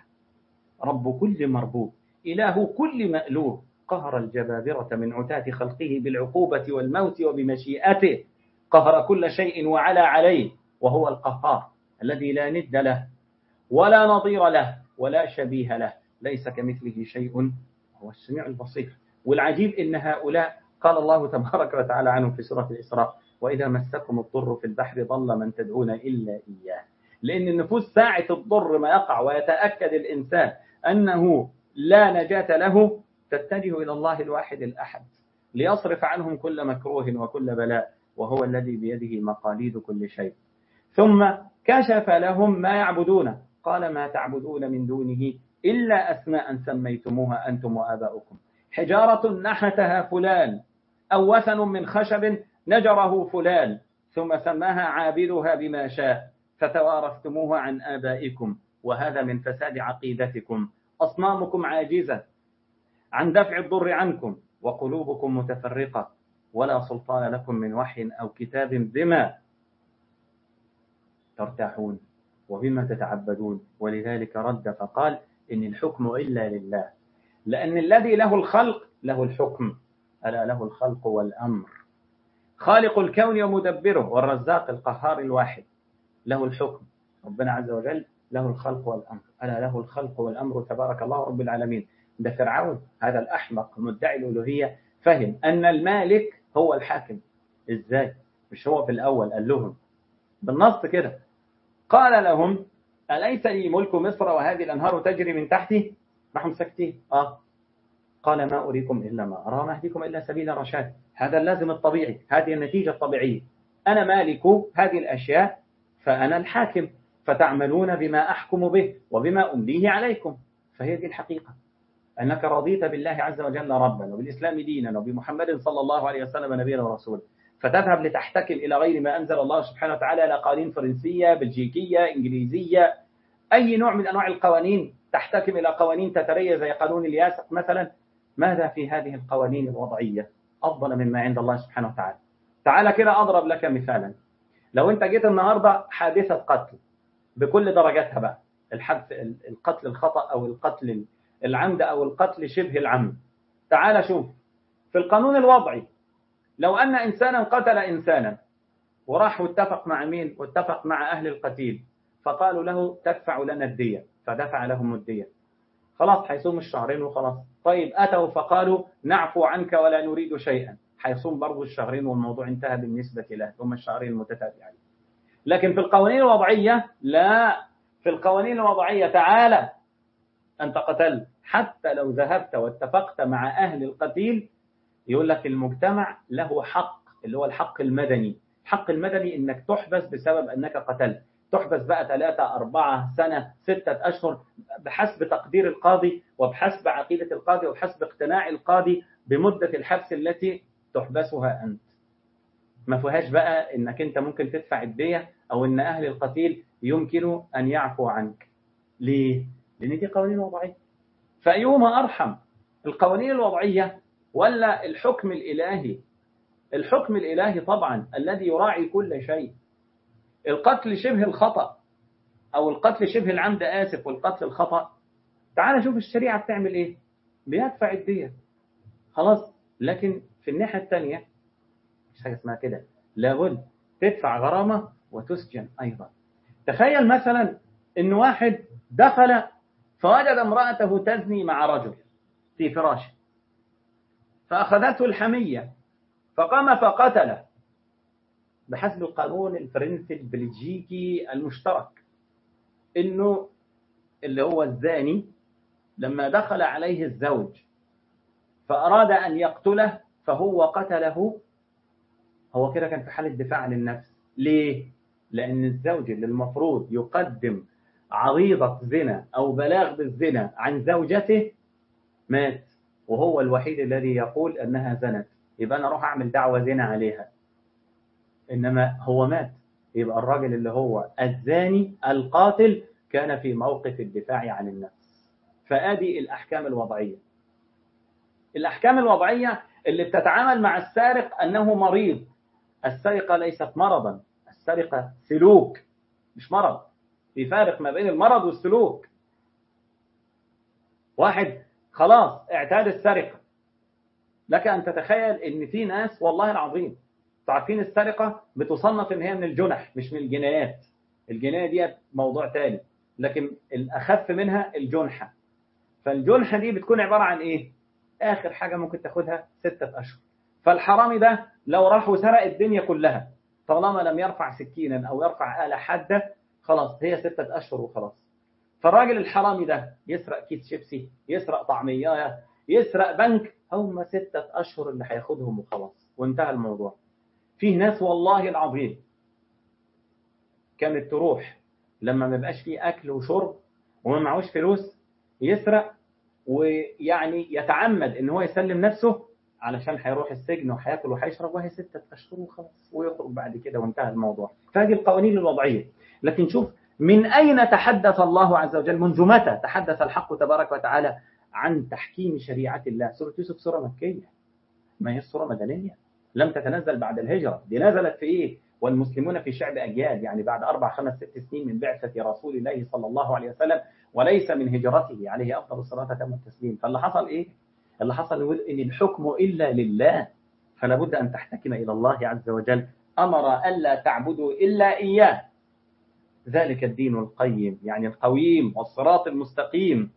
رب كل مربوب، إله كل مألوه، قهر الجبابرة من عتاة خلقه بالعقوبة والموت وبمشيئته، قهر كل شيء وعلى عليه، وهو القهار الذي لا ند له ولا نظير له ولا شبيه له، ليس كمثله شيء، هو السميع البصير. والعجيب إن هؤلاء قال الله تبارك وتعالى عنهم في سورة الإسراء: وإذا مسكم الضر في البحر ضل من تدعون إلا إياه. لأن النفوس ساعة الضر ما يقع ويتأكد الإنسان أنه لا نجاة له، تتجه إلى الله الواحد الأحد ليصرف عنهم كل مكروه وكل بلاء، وهو الذي بيده مقاليد كل شيء. ثم كشف لهم ما يعبدون، قال: ما تعبدون من دونه إلا أسماء سميتموها أنتم وآباؤكم، حجارة نحتها فلان، أو وثن من خشب نجره فلان، ثم سماها عابدها بما شاء، فتوارثتموها عن آبائكم، وهذا من فساد عقيدتكم. أصنامكم عاجزة عن دفع الضر عنكم، وقلوبكم متفرقة، ولا سلطان لكم من وحي أو كتاب بما ترتاحون وبما تتعبدون. ولذلك رد فقال: إن الحكم إلا لله، لأن الذي له الخلق له الحكم، ألا له الخلق والأمر. خالق الكون ومدبره والرزاق القهار الواحد له الحكم، ربنا عز وجل له الخلق والأمر، ألا له الخلق والأمر تبارك الله رب العالمين. ده فرعون هذا الأحمق مدعي الألوهية فهم أن المالك هو الحاكم. إزاي؟ مش هو في الأول قال لهم بالنص كده، قال لهم: أليس لي ملك مصر وهذه الأنهار تجري من تحتي؟ راحوا ساكتين. قال: ما أريكم إلا ما أرى، ما أهديكم إلا سبيل الرشاد. هذا اللازم الطبيعي، هذه النتيجة الطبيعية. أنا مالك هذه الأشياء، فأنا الحاكم، فتعملون بما أحكم به وبما أمليه عليكم. فهي دي الحقيقة، أنك رضيت بالله عز وجل ربا، وبالإسلام دينا، وبمحمد صلى الله عليه وسلم نبيا ورسولا، فتذهب لتحتكم إلى غير ما أنزل الله سبحانه وتعالى، إلى قوانين فرنسية، بلجيكية، إنجليزية، أي نوع من أنواع القوانين، تحتكم إلى قوانين تترية زي قانون الياسق مثلا. ماذا في هذه القوانين الوضعية أفضل مما عند الله سبحانه وتعالى؟ تعال كده أضرب لك مثالا. لو أنت جيت النهاردة حادثة قتل بكل درجاتها بقى، القتل الخطأ أو القتل العمد أو القتل شبه العمد، تعال شوف في القانون الوضعي، لو أن إنسانا قتل إنسانا وراح واتفق مع مين؟ واتفق مع أهل القتيل، فقالوا له: تدفع لنا الدية، فدفع لهم الدية، خلاص هيصوم الشهرين وخلاص. طيب أتوا فقالوا: نعفو عنك ولا نريد شيئا، هيصوم برضو الشهرين والموضوع انتهى بالنسبة له، هم الشهرين المتتابعين. لكن في القوانين الوضعية لا، في القوانين الوضعية تعالى أنت قتلت، حتى لو ذهبت واتفقت مع أهل القتيل، يقول لك المجتمع له حق، اللي هو الحق المدني. الحق المدني إنك تحبس بسبب أنك قتلت، تحبس بقى 3 4 سنة 6 أشهر بحسب تقدير القاضي، وبحسب عقيدة القاضي، وبحسب اقتناع القاضي بمدة الحبس التي تحبسها أنت. ما فيهاش بقى إنك أنت ممكن تدفع الدية، أو إن أهل القتيل يمكن أن يعفو عنك. ليه؟ لأن دي قوانين وضعية. فأيهما أرحم، القوانين الوضعية ولا الحكم الإلهي؟ الحكم الإلهي طبعا الذي يراعي كل شيء. القتل شبه الخطأ أو القتل شبه العمد، آسف، والقتل الخطأ، تعال شوف الشريعة بتعمل إيه، بيدفع الدية خلاص. لكن في الناحية الثانية مش حاجة اسمها كده، لابد تدفع غرامة وتسجن أيضا. تخيل مثلا إن واحد دخل فوجد امرأته تزني مع رجل في فراشه، فأخذته الحمية فقام فقتله بحسب القانون الفرنسي البلجيكي المشترك، إنه اللي هو الزاني لما دخل عليه الزوج فأراد أن يقتله فهو قتله، هو كده كان في حالة دفاع عن النفس. ليه؟ لأن الزوج اللي المفروض يقدم عريضة زنا أو بلاغ بالزنا عن زوجته مات، وهو الوحيد الذي يقول أنها زنت، يبقى أنا أروح أعمل دعوة زنا عليها، إنما هو مات، يبقى الراجل اللي هو الزاني القاتل كان في موقف الدفاع عن النفس. فآدي الأحكام الوضعية. الأحكام الوضعية اللي بتتعامل مع السارق أنه مريض. السرقة ليست مرضا، السرقة سلوك مش مرض، في فارق ما بين المرض والسلوك. واحد خلاص اعتاد السرقة، لك أن تتخيل أن في ناس والله العظيم تعرفين السرقة بتصنف أن هي من الجنح مش من الجنايات. الجناية دي موضوع تاني، لكن الأخف منها الجنحة. فالجنحة دي بتكون عبارة عن إيه؟ آخر حاجة ممكن تاخدها 6 أشهر. فالحرامي ده لو راح وسرق الدنيا كلها طالما لم يرفع سكينا أو يرفع آلة حادة خلاص هي 6 أشهر وخلاص. فالراجل الحرامي ده يسرق كيس شيبسي، يسرق طعمية، يسرق بنك، هم 6 أشهر اللي هياخدهم وخلاص وانتهى الموضوع. فيه ناس والله العظيم كانت تروح لما ما بقاش فيه أكل وشرب وما معهوش فلوس يسرق، ويعني يتعمد ان هو يسلم نفسه علشان هيروح السجن وهياكل وهيشرب، وهي 6 أشهر وخلاص ويخرج بعد كده وانتهى الموضوع. فهذه القوانين الوضعية. لكن شوف من أين تحدث الله عز وجل، منذ متى تحدث الحق تبارك وتعالى عن تحكيم شريعة الله؟ سورة يوسف سورة مكية، ما هي السورة مدنية، لم تتنزل بعد الهجرة. دي نزلت في إيه؟ والمسلمون في شعب أجيال، يعني بعد 4 5 6 سنين من بعثة رسول الله صلى الله عليه وسلم، وليس من هجرته عليه أفضل الصلاة وأتم التسليم. فاللي حصل إيه؟ اللي حصل يقول إن الحكم إلا لله، فلا بد أن تحتكم إلى الله عز وجل. أمر ألا تعبدوا إلا إياه، ذلك الدين القيم، يعني القويم والصراط المستقيم،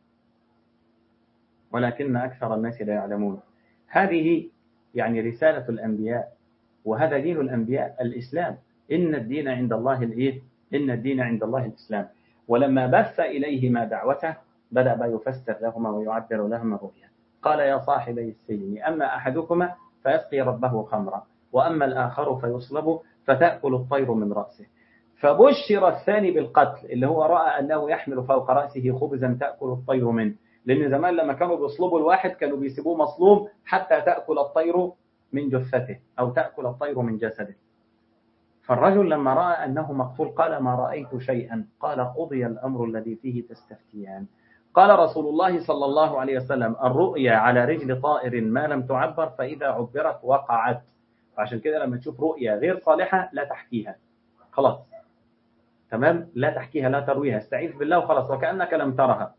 ولكن أكثر الناس لا يعلمون. هذه يعني رسالة الأنبياء، وهذا دين الأنبياء الإسلام. إن الدين عند الله الإيه؟ إن الدين عند الله الإسلام. ولما بث إليهما دعوته بدأ يفسر لهما ويعبر لهما الرؤيا. قال يا صاحبي السجن أما أحدكما فيسقي ربه خمرا وأما الآخر فيصلب فتأكل الطير من رأسه. فبشر الثاني بالقتل، اللي هو رأى أنه يحمل فوق رأسه خبزا تأكل الطير منه، لأن زمان لما كانوا بيصلبوا الواحد كانوا بيسيبوه مصلوب حتى تأكل الطير من جثته أو تأكل الطير من جسده. فالرجل لما رأى أنه مقتول قال ما رأيت شيئا، قال قضي الأمر الذي فيه تستفتيان. قال رسول الله صلى الله عليه وسلم الرؤيا على رجل طائر ما لم تعبر فإذا عبرت وقعت. فعشان كده لما تشوف رؤيا غير صالحة لا تحكيها، خلاص تمام، لا تحكيها لا ترويها، استعيذ بالله وخلاص وكأنك لم ترها.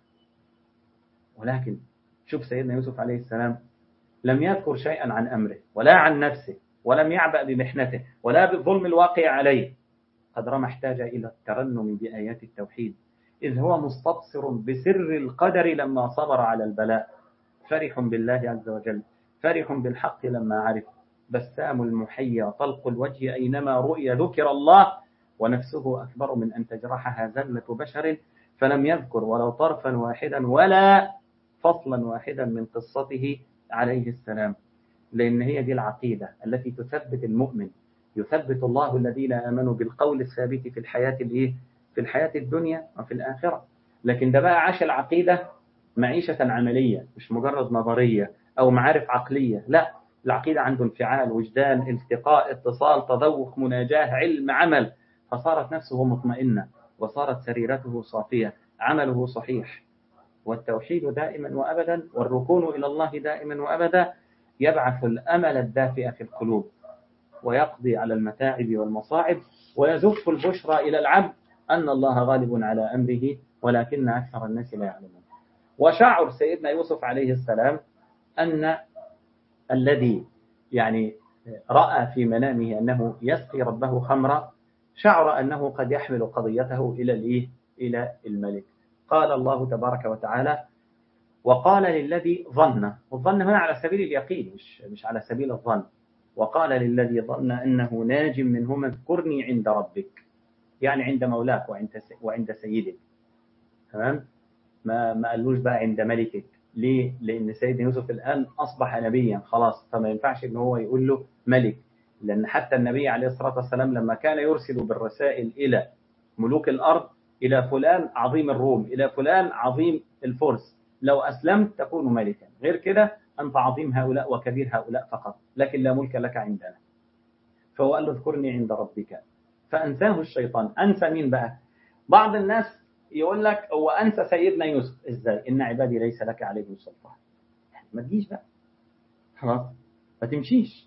ولكن شوف سيدنا يوسف عليه السلام لم يذكر شيئا عن أمره ولا عن نفسه، ولم يعبأ بمحنته ولا بالظلم الواقع عليه، قدر ما احتاج إلى الترنم بآيات التوحيد، إذ هو مستبصر بسر القدر لما صبر على البلاء، فرح بالله عز وجل، فرح بالحق لما عرف، بسام المحيا طلق الوجه أينما رؤي ذكر الله، ونفسه أكبر من أن تجرحها زلة بشر، فلم يذكر ولو طرفا واحدا ولا فصلا واحدا من قصته عليه السلام. لأن هي دي العقيدة التي تثبت المؤمن، يثبت الله الذين آمنوا بالقول الثابت في الحياة في الحياة الدنيا وفي الآخرة. لكن ده بقى عاش العقيدة معيشة عملية، مش مجرد نظرية أو معارف عقلية، لا، العقيدة عنده انفعال، وجدان، التقاء، اتصال، تذوق، مناجاة، علم، عمل، فصارت نفسه مطمئنة وصارت سريرته صافية، عمله صحيح. والتوحيد دائما وأبدا والركون إلى الله دائما وأبدا يبعث الأمل الدافئ في القلوب، ويقضي على المتاعب والمصاعب، ويزف البشرى إلى العبد أن الله غالب على أمره ولكن أكثر الناس لا يعلمون. وشعر سيدنا يوسف عليه السلام أن الذي يعني رأى في منامه أنه يسقي ربه خمرا، شعر أنه قد يحمل قضيته إلى الملك. قال الله تبارك وتعالى: وقال للذي ظن، والظن هنا على سبيل اليقين مش على سبيل الظن. وقال للذي ظن أنه ناج منهما اذكرني عند ربك، يعني عند مولاك وعند سيدك. تمام؟ ما قالوش بقى عند ملكك. ليه؟ لأن سيدنا يوسف الآن أصبح نبيا خلاص، فما ينفعش إن هو يقول له ملك، لأن حتى النبي عليه الصلاة والسلام لما كان يرسل بالرسائل إلى ملوك الأرض، إلى فلان عظيم الروم، إلى فلان عظيم الفرس، لو أسلمت تكون ملكا، غير كده أنت عظيم هؤلاء وكبير هؤلاء فقط، لكن لا ملك لك عندنا. فهو قال له اذكرني عند ربك فأنساه الشيطان. أنسى مين بقى؟ بعض الناس يقول لك هو أنسى سيدنا يوسف. إزاي؟ إن عبادي ليس لك عليهم سلطان. يعني ما تجيش بقى خلاص، ما تمشيش.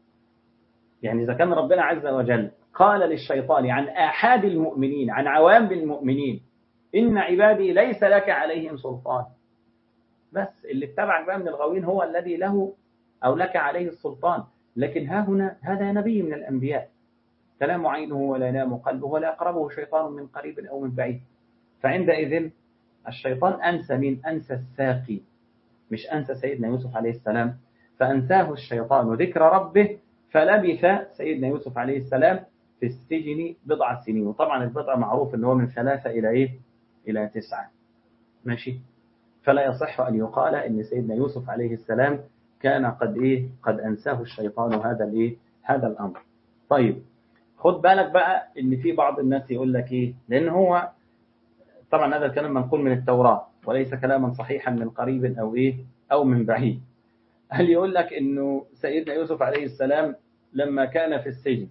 يعني إذا كان ربنا عز وجل قال للشيطان عن آحاد المؤمنين، عن عوام المؤمنين: إن عبادي ليس لك عليهم سلطان، بس اللي اتبعك بقى من الغاوين هو الذي له أو لك عليه السلطان. لكن ها هنا هذا نبي من الأنبياء، تنام عينه ولا ينام قلبه ولا يقربه شيطان من قريب أو من بعيد. فعندئذ الشيطان أنسى من أنسى الساقي، مش أنسى سيدنا يوسف عليه السلام. فأنساه الشيطان ذكر ربه فلبث سيدنا يوسف عليه السلام في السجن 9 سنين. وطبعا البضع معروف أنه من 3 إلى 9. ماشي. فلا يصح أن يقال إن سيدنا يوسف عليه السلام كان قد أنساه الشيطان هذا الأمر. طيب خد بالك بقى إن في بعض الناس يقول لك لأن هو طبعا هذا الكلام منقول من التوراة وليس كلاما صحيحا من قريب أو من بعيد. هل يقول لك إنه سيدنا يوسف عليه السلام لما كان في السجن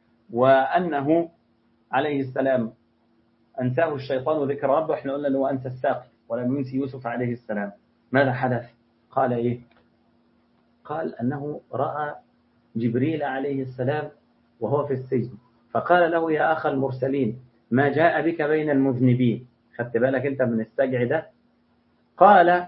وأنه عليه السلام أنساه الشيطان ذكر ربه، احنا قلنا أنه أنسى الساقي ولم ينسي يوسف عليه السلام. ماذا حدث؟ قال قال أنه رأى جبريل عليه السلام وهو في السجن فقال له: يا أخ المرسلين، ما جاء بك بين المذنبين؟ خدت بالك أنت من السجع ده؟ قال: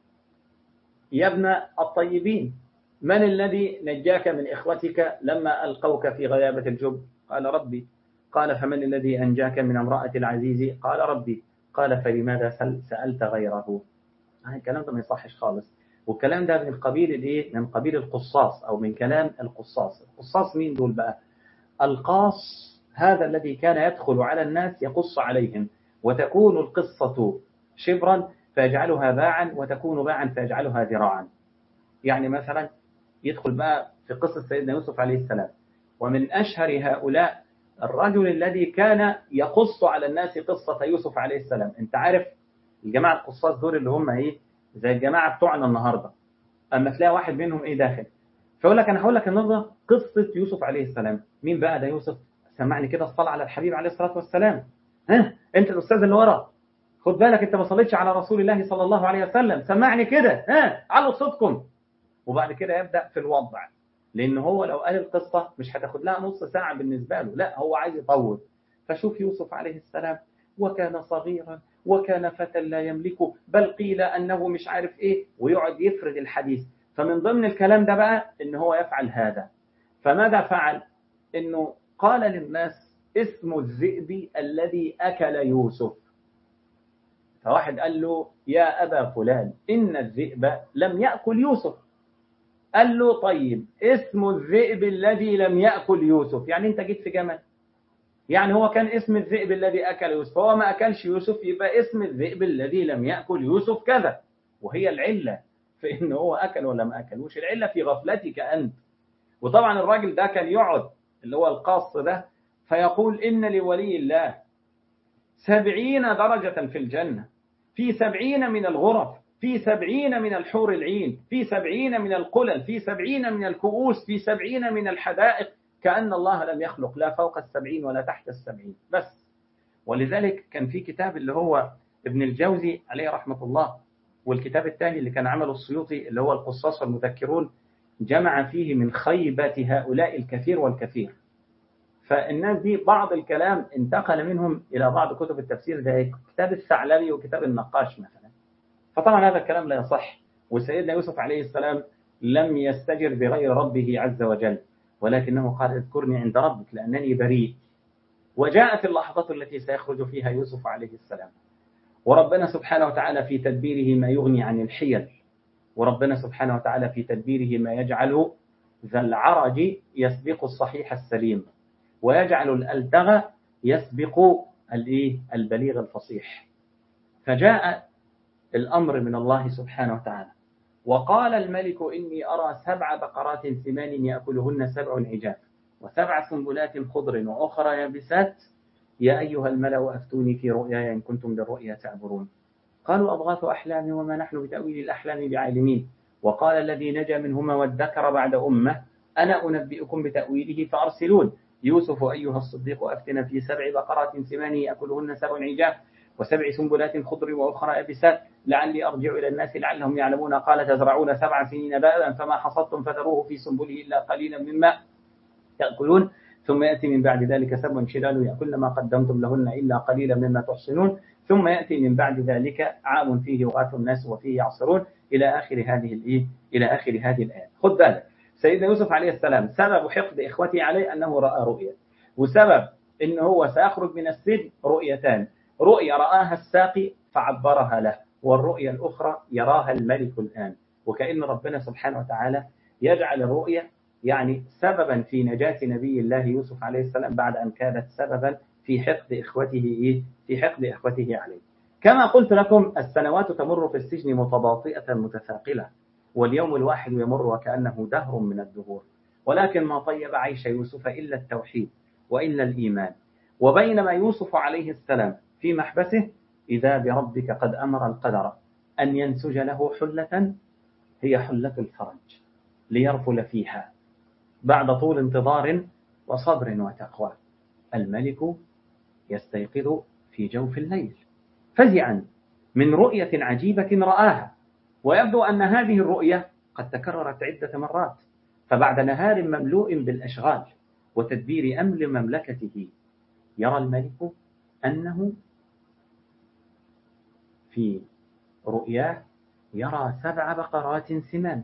يا ابن الطيبين، من الذي نجاك من إخوتك لما ألقوك في غيابة الجب؟ قال: ربي. قال: فمن الذي أنجاك من امرأة العزيز؟ قال: ربي. قال: فلماذا سألت غيره؟ الكلام ده ما يصحش خالص. والكلام ده من قبيل من قبيل القصاص أو من كلام القصاص. القصاص مين دول بقى؟ القاص هذا الذي كان يدخل على الناس يقص عليهم، وتكون القصة شبرا فيجعلها باعا، وتكون باعا فيجعلها ذراعا. يعني مثلا يدخل بقى في قصة سيدنا يوسف عليه السلام، ومن أشهر هؤلاء الرجل الذي كان يقص على الناس قصة يوسف عليه السلام. انت عارف الجماعة القصاص دول اللي هم زي الجماعة بتوعنا النهاردة، أما تلاقي واحد منهم داخل فيقول لك: أنا هقول لك النهارده قصة يوسف عليه السلام. مين بقى ده يوسف؟ سمعني كده الصلاة على الحبيب عليه الصلاة والسلام. أنت الأستاذ اللي ورا، خد بالك أنت ما صليتش على رسول الله صلى الله عليه وسلم، سمعني كده، علوا صوتكم. وبعد كده يبدأ في الوضع، لأن هو لو قال القصة مش هتاخد لها نص ساعة بالنسبة له، لا هو عايز يطول. فشوف يوسف عليه السلام: وكان صغيرا وكان فتى لا يملكه، بل قيل أنه مش عارف ويقعد يفرد الحديث. فمن ضمن الكلام ده بقى إن هو يفعل هذا. فماذا فعل؟ إنه قال للناس: اسم الذئب الذي أكل يوسف. فواحد قال له: يا أبا فلان، إن الذئب لم يأكل يوسف. قال له: طيب اسم الذئب الذي لم يأكل يوسف، يعني أنت جيت في جمل، يعني هو كان اسم الذئب الذي أكل يوسف، هو ما أكلش يوسف، يبقى اسم الذئب الذي لم يأكل يوسف كذا. وهي العلة في إنه هو أكل ولا ما أكلوش، العلة في غفلتك أنت. وطبعا الراجل ده كان يقعد اللي هو القاص ده فيقول: إن لولي الله 70 درجة في الجنة، في 70 من الغرف، في 70 من الحور العين، في 70 من القلل، في 70 من الكؤوس، في 70 من الحدائق، كأن الله لم يخلق لا فوق 70 ولا تحت 70 بس. ولذلك كان في كتاب اللي هو ابن الجوزي عليه رحمة الله، والكتاب الثاني اللي كان عمله السيوطي اللي هو القصاص والمذكرون، جمع فيه من خيبة هؤلاء الكثير والكثير. فالناس دي بعض الكلام انتقل منهم إلى بعض كتب التفسير زي كتاب الثعلبي وكتاب النقاش مثلا. فطبعا هذا الكلام لا يصح. وسيدنا يوسف عليه السلام لم يستجر بغير ربه عز وجل، ولكنه قال: اذكرني عند ربك لأنني بريء. وجاءت اللحظة التي سيخرج فيها يوسف عليه السلام، وربنا سبحانه وتعالى في تدبيره ما يغني عن الحيل، وربنا سبحانه وتعالى في تدبيره ما يجعل ذا العرج يسبق الصحيح السليم، ويجعل الألدغ يسبق البليغ الفصيح. فجاء الأمر من الله سبحانه وتعالى، وقال الملك إني أرى 7 بقرات سمان يأكلهن 7 عجاف و7 سنبلات خضر وأخرى يابسات يا أيها الملأ أفتوني في رؤياي إن كنتم للرؤيا تعبرون. قالوا أضغاث أحلام وما نحن بتأويل الأحلام بعالمين. وقال الذي نجا منهما وادكر بعد أمة أنا أنبئكم بتأويله فأرسلون. يوسف أيها الصديق أفتنا في 7 بقرات سمان يأكلهن 7 عجاف و7 سنبلات خضر وأخرى يابسات لعلي أرجع إلى الناس لعلهم يعلمون. قال تزرعون 7 سنين دابا فما حصدتم فذروه في سنبله إلا قليلا مما تأكلون ثم يأتي من بعد ذلك 7 شداد يأكلن ما قدمتم لهن إلا قليلا مما تحصنون ثم يأتي من بعد ذلك عام فيه يغاث الناس وفيه يعصرون إلى آخر هذه الآية. خذ بالك، سيدنا يوسف عليه السلام سبب حقد إخوته عليه أنه رأى رؤيا، وسبب أنه هو سيخرج من السجن رؤيتان: رؤيا رآها الساقي فعبرها له، والرؤيا الأخرى يراها الملك الآن. وكأن ربنا سبحانه وتعالى يجعل الرؤيا يعني سببا في نجاة نبي الله يوسف عليه السلام بعد أن كانت سببا في حقد إخوته عليه. كما قلت لكم السنوات تمر في السجن متباطئة متثاقلة، واليوم الواحد يمر وكأنه دهر من الدهور، ولكن ما طيب عيش يوسف إلا التوحيد وإلا الإيمان. وبينما يوسف عليه السلام في محبسه إذا بربك قد أمر القدر أن ينسج له حلة هي حلة الفرج ليرفل فيها بعد طول انتظار وصبر وتقوى. الملك يستيقظ في جوف الليل فزعا من رؤية عجيبة رآها، ويبدو أن هذه الرؤية قد تكررت عدة مرات. فبعد نهار مملوء بالأشغال وتدبير أمر مملكته يرى الملك أنه في رؤياه يرى 7 بقرات سمان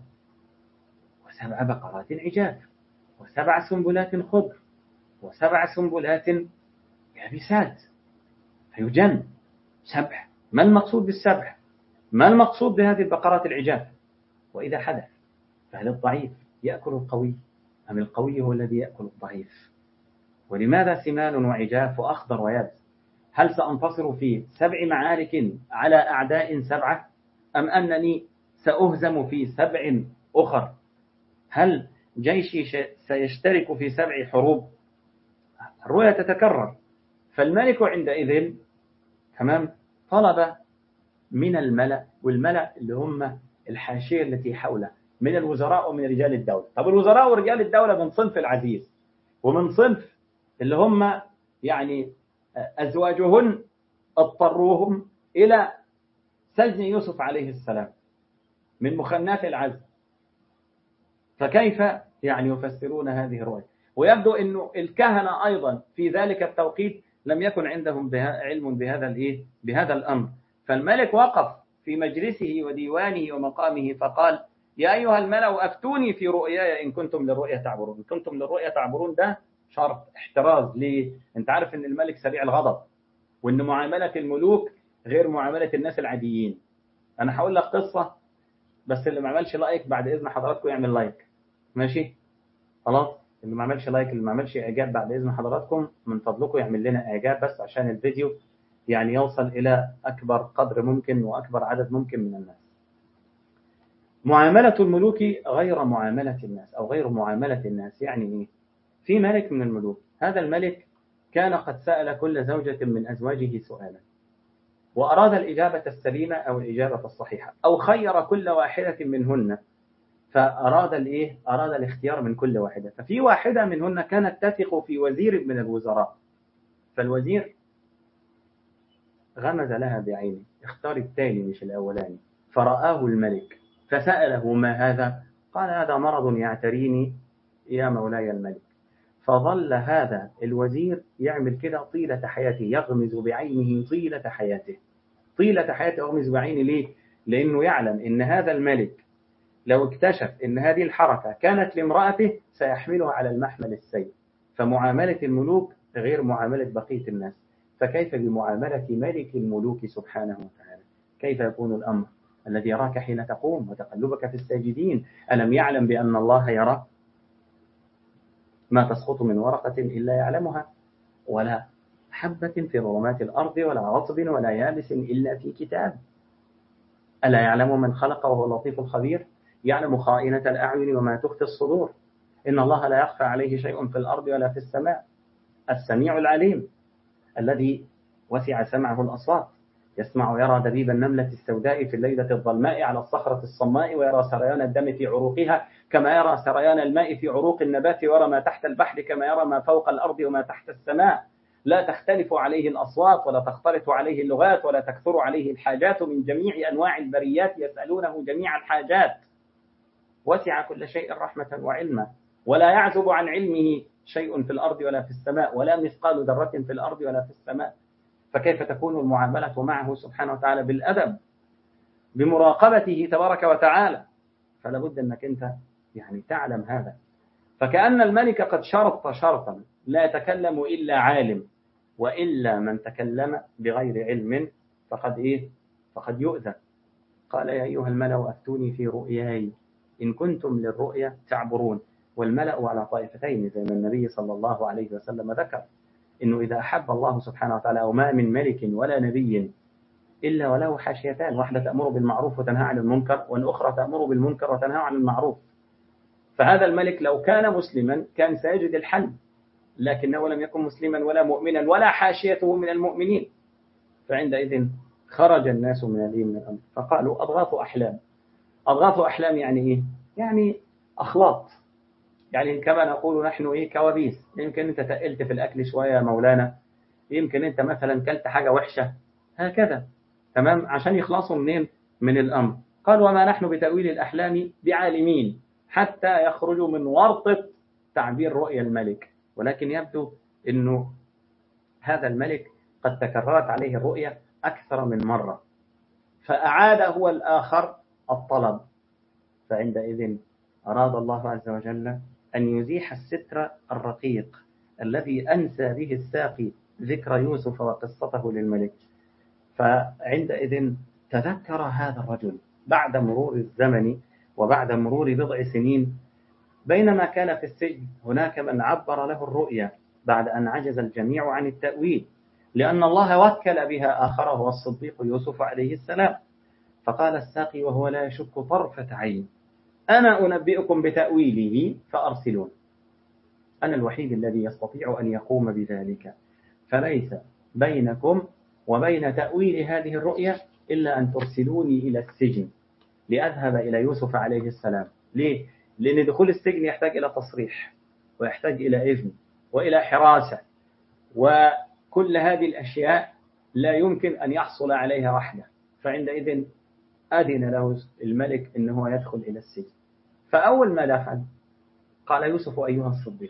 و7 بقرات عجاف و7 سنبلات خضر و7 سنبلات يابسات. فيجن 7، ما المقصود بال7؟ ما المقصود بهذه البقرات العجاف؟ وإذا حدث فهل الضعيف يأكل القوي أم القوي هو الذي يأكل الضعيف؟ ولماذا سمان وعجاف وأخضر ويابس؟ هل سأنتصر في 7 معارك على أعداء 7، أم أنني سأهزم في 7 أخر؟ هل جيشي سيشترك في 7 حروب؟ الرؤيا تتكرر. فالملك عندئذ تمام طلب من الملأ، والملأ اللي هم الحاشية التي حوله من الوزراء ومن رجال الدولة. طب الوزراء ورجال الدولة من صنف العزيز، ومن صنف اللي هم يعني أزواجهن اضطروهم إلى سجن يوسف عليه السلام من مخنات العزل. فكيف يعني يفسرون هذه الرؤيا؟ ويبدو أنه الكهنة أيضا في ذلك التوقيت لم يكن عندهم علم بهذا الأمر. فالملك وقف في مجلسه وديوانه ومقامه فقال يا أيها الملأ أفتوني في رؤياي إن كنتم للرؤيا تعبرون. إن كنتم للرؤيا تعبرون ده شرط احتراز. ليه؟ أنت عارف أن الملك سريع الغضب، وأن معاملة الملوك غير معاملة الناس العاديين. أنا هقول لك قصة، بس اللي ما عملش لايك بعد إذن حضراتكم يعمل لايك، ماشي؟ خلاص، اللي ما عملش لايك، اللي ما عملش إعجاب بعد إذن حضراتكم من فضلكم يعمل لنا إعجاب بس عشان الفيديو يعني يوصل إلى أكبر قدر ممكن وأكبر عدد ممكن من الناس. معاملة الملوك غير معاملة الناس أو غير معاملة الناس. يعني إيه؟ في ملك من الملوك، هذا الملك كان قد سأل كل زوجة من أزواجه سؤالا، وأراد الإجابة السليمة أو الإجابة الصحيحة، أو خير كل واحدة منهن فأراد أراد الاختيار من كل واحدة. ففي واحدة منهن كانت تثق في وزير من الوزراء، فالوزير غمز لها بعينه، اختار الثاني مش الأولاني. فرآه الملك فسأله ما هذا؟ قال هذا مرض يعتريني يا مولاي الملك. فظل هذا الوزير يعمل كده طيلة حياته، يغمز بعينه طيلة حياته. يغمز بعينه ليه؟ لأنه يعلم إن هذا الملك لو اكتشف إن هذه الحركة كانت لامرأته سيحملها على المحمل السيء. فمعاملة الملوك غير معاملة بقية الناس، فكيف بمعاملة ملك الملوك سبحانه وتعالى؟ كيف يكون الأمر؟ الذي يراك حين تقوم وتقلبك في الساجدين، ألم يعلم بأن الله يرى؟ ما تسقط من ورقة إلا يعلمها، ولا حبة في ظلمات الأرض ولا رطب ولا يابس إلا في كتاب. ألا يعلم من خلق وهو اللطيف الخبير؟ يعلم خائنة الأعين وما تخفي الصدور. إن الله لا يخفى عليه شيء في الأرض ولا في السماء. السميع العليم الذي وسع سمعه الأصوات، يسمع ويرى دبيب النملة السوداء في الليلة الظلماء على الصخرة الصماء، ويرى سريان الدم في عروقها كما يرى سريان الماء في عروق النبات، ويرى ما تحت البحر كما يرى ما فوق الأرض وما تحت السماء. لا تختلف عليه الأصوات ولا تختلط عليه اللغات ولا تكثر عليه الحاجات من جميع أنواع البريات يسألونه جميع الحاجات. وسع كل شيء رحمة وعلما، ولا يعزب عن علمه شيء في الأرض ولا في السماء، ولا مثقال ذرة في الأرض ولا في السماء. فكيف تكون المعاملة معه سبحانه وتعالى؟ بالأدب، بمراقبته تبارك وتعالى. فلا بد أنك أنت يعني تعلم هذا. فكأن الملك قد شرط شرطا لا يتكلم إلا عالم، وإلا من تكلم بغير علم فقد يؤذى. قال يا أيها الملأ أفتوني في رؤياي إن كنتم للرؤيا تعبرون. والملأ على طائفتين زي ما النبي صلى الله عليه وسلم ذكر، إنه إذا أحب الله سبحانه وتعالى أو ما من ملك ولا نبي إلا وله حاشيتان، واحدة تأمر بالمعروف وتنهى عن المنكر، والأخرى تأمر بالمنكر وتنهى عن المعروف. فهذا الملك لو كان مسلما كان سيجد الحل، لكنه لم يكن مسلما ولا مؤمنا ولا حاشيته من المؤمنين. فعندئذ خرج الناس من الأمر فقالوا أضغاث أحلام. أضغاث أحلام يعني إيه؟ يعني أخلاط، يعني كما نقول نحن كوابيس. يمكن أنت تقلت في الأكل شوية يا مولانا، يمكن أنت مثلا كلت حاجة وحشة، هكذا تمام، عشان يخلصوا منين؟ من الأمر. قالوا وما نحن بتأويل الأحلام بعالمين حتى يخرجوا من ورطة تعبير رؤيا الملك. ولكن يبدو أنه هذا الملك قد تكررت عليه الرؤيا أكثر من مرة، فأعاد هو الآخر الطلب. فعندئذ أراد الله عز وجل أن يزيح الستر الرقيق الذي أنسى به الساقي ذكر يوسف وقصته للملك. فعندئذ تذكر هذا الرجل بعد مرور الزمن وبعد مرور بضع سنين، بينما كان في السجن هناك من عبر له الرؤيا بعد أن عجز الجميع عن التأويل، لأن الله وكل بها آخر هو الصديق يوسف عليه السلام. فقال الساقي وهو لا يشك طرفة عين أنا أنبئكم بتأويله فأرسلون. أنا الوحيد الذي يستطيع أن يقوم بذلك، فليس بينكم وبين تأويل هذه الرؤيا إلا أن ترسلوني إلى السجن لأذهب إلى يوسف عليه السلام. ليه؟ لأن دخول السجن يحتاج إلى تصريح، ويحتاج إلى إذن، وإلى حراسة، وكل هذه الأشياء لا يمكن أن يحصل عليها وحده. فعندئذ أذن له الملك أنه يدخل إلى السجن. فأول ما دخل قال يوسف أيها الصديق.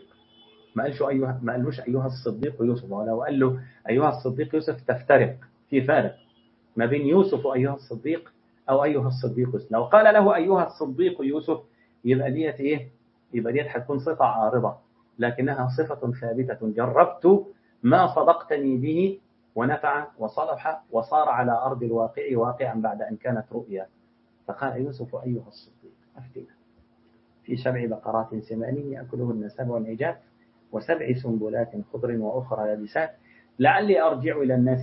ما قالوش أيها الصديق يوسف، ولو قال له أيها الصديق يوسف تفترق، في فارق ما بين يوسف أيها الصديق أو أيها الصديق يوسف. لو قال له أيها الصديق يوسف يبقى ديت يبقى ديت هتكون صفة عارضة، لكنها صفة ثابتة. جربت ما صدقتني به ونفع وصلح وصار على أرض الواقع واقعا بعد أن كانت رؤيا. فقال يوسف أيها الصديق أفتنا في 7 بقرات سمان يأكلهن 7 عجاف و7 سنبلات خضر وأخرى يابسات لعلي أرجع إلى الناس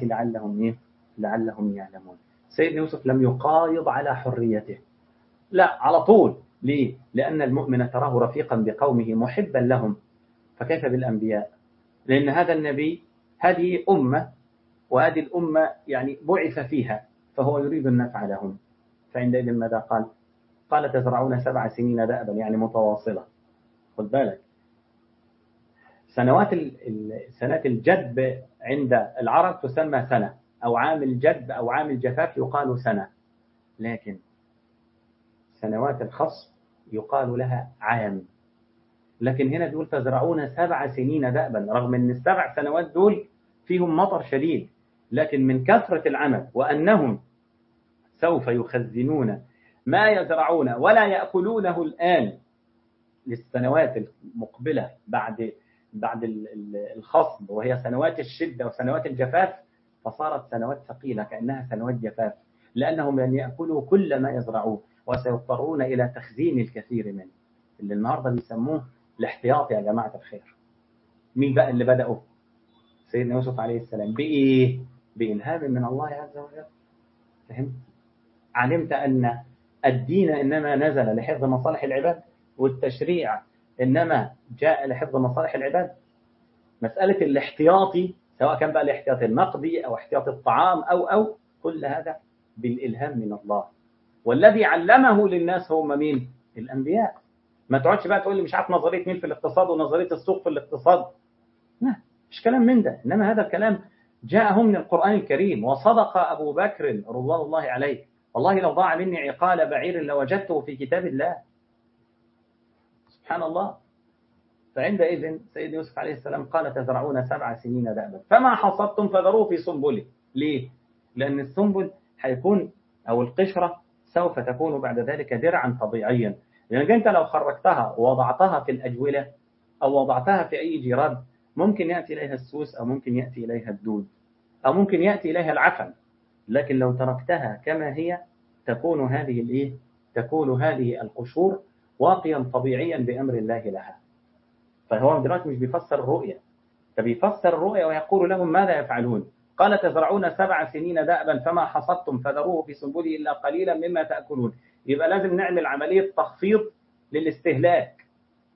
لعلهم يعلمون. سيدنا يوسف لم يقايض على حريته، لا، على طول. ليه؟ لأن المؤمن تراه رفيقا بقومه محبا لهم، فكيف بالأنبياء؟ لأن هذا النبي هذه أمة، وهذه الأمة يعني بعث فيها، فهو يريد النفع لهم. فعندئذ ماذا قال؟ قال تزرعون 7 سنين دأبا، يعني متواصلة. خد بالك، سنوات الجدب عند العرب تسمى سنة، أو عام الجدب أو عام الجفاف يقال سنة، لكن سنوات الخصب يقال لها عام. لكن هنا بيقول تزرعون 7 سنين دأبا، رغم أن ال7 سنوات دول فيهم مطر شديد، لكن من كثرة العمل وأنهم سوف يخزنون ما يزرعون ولا يأكلونه الآن للسنوات المقبلة بعد الخصب، وهي سنوات الشدة وسنوات الجفاف، فصارت سنوات ثقيلة كأنها سنوات جفاف، لأنهم لن يأكلوا كل ما يزرعوه وسيضطرون إلى تخزين الكثير منه، اللي النهاردة بيسموه الاحتياط يا جماعة الخير. مين بقى اللي بدأوا؟ سيدنا يوسف عليه السلام. بإيه؟ بإلهام من الله عز وجل. فهمت؟ علمت أن الدين إنما نزل لحفظ مصالح العباد، والتشريع إنما جاء لحفظ مصالح العباد. مسألة الاحتياطي، سواء كان بقى الاحتياط النقدي أو احتياط الطعام أو كل هذا بالإلهام من الله. والذي علمه للناس هم مين؟ الأنبياء. ما تقعدش بقى تقول لي مش عارف نظرية مين في الاقتصاد ونظرية السوق في الاقتصاد. لا، مش كلام من ده، إنما هذا الكلام جاءه من القرآن الكريم. وصدق أبو بكر رضوان الله عليه: والله لو ضاع مني عقال بعير لوجدته في كتاب الله. سبحان الله. فعندئذ سيد يوسف عليه السلام قال: تزرعون 7 سنين دأبا فما حصدتم فذروه في سنبله. ليه؟ لأن السنبل هيكون أو القشرة سوف تكون بعد ذلك درعا طبيعيا، لأنك أنت لو خرجتها ووضعتها في الأجولة أو وضعتها في أي جراد ممكن يأتي إليها السوس أو ممكن يأتي إليها الدود أو ممكن يأتي إليها العفن. لكن لو تركتها كما هي تكون هذه القشور واقيا طبيعيا بأمر الله لها. فهو دلوقتي مش بيفسر الرؤية، فبيفسر الرؤية ويقول لهم ماذا يفعلون. قال: تزرعون 7 سنين دأبا فما حصدتم فذروه في سنبله إلا قليلا مما تأكلون. يبقى لازم نعمل عملية تخفيض للاستهلاك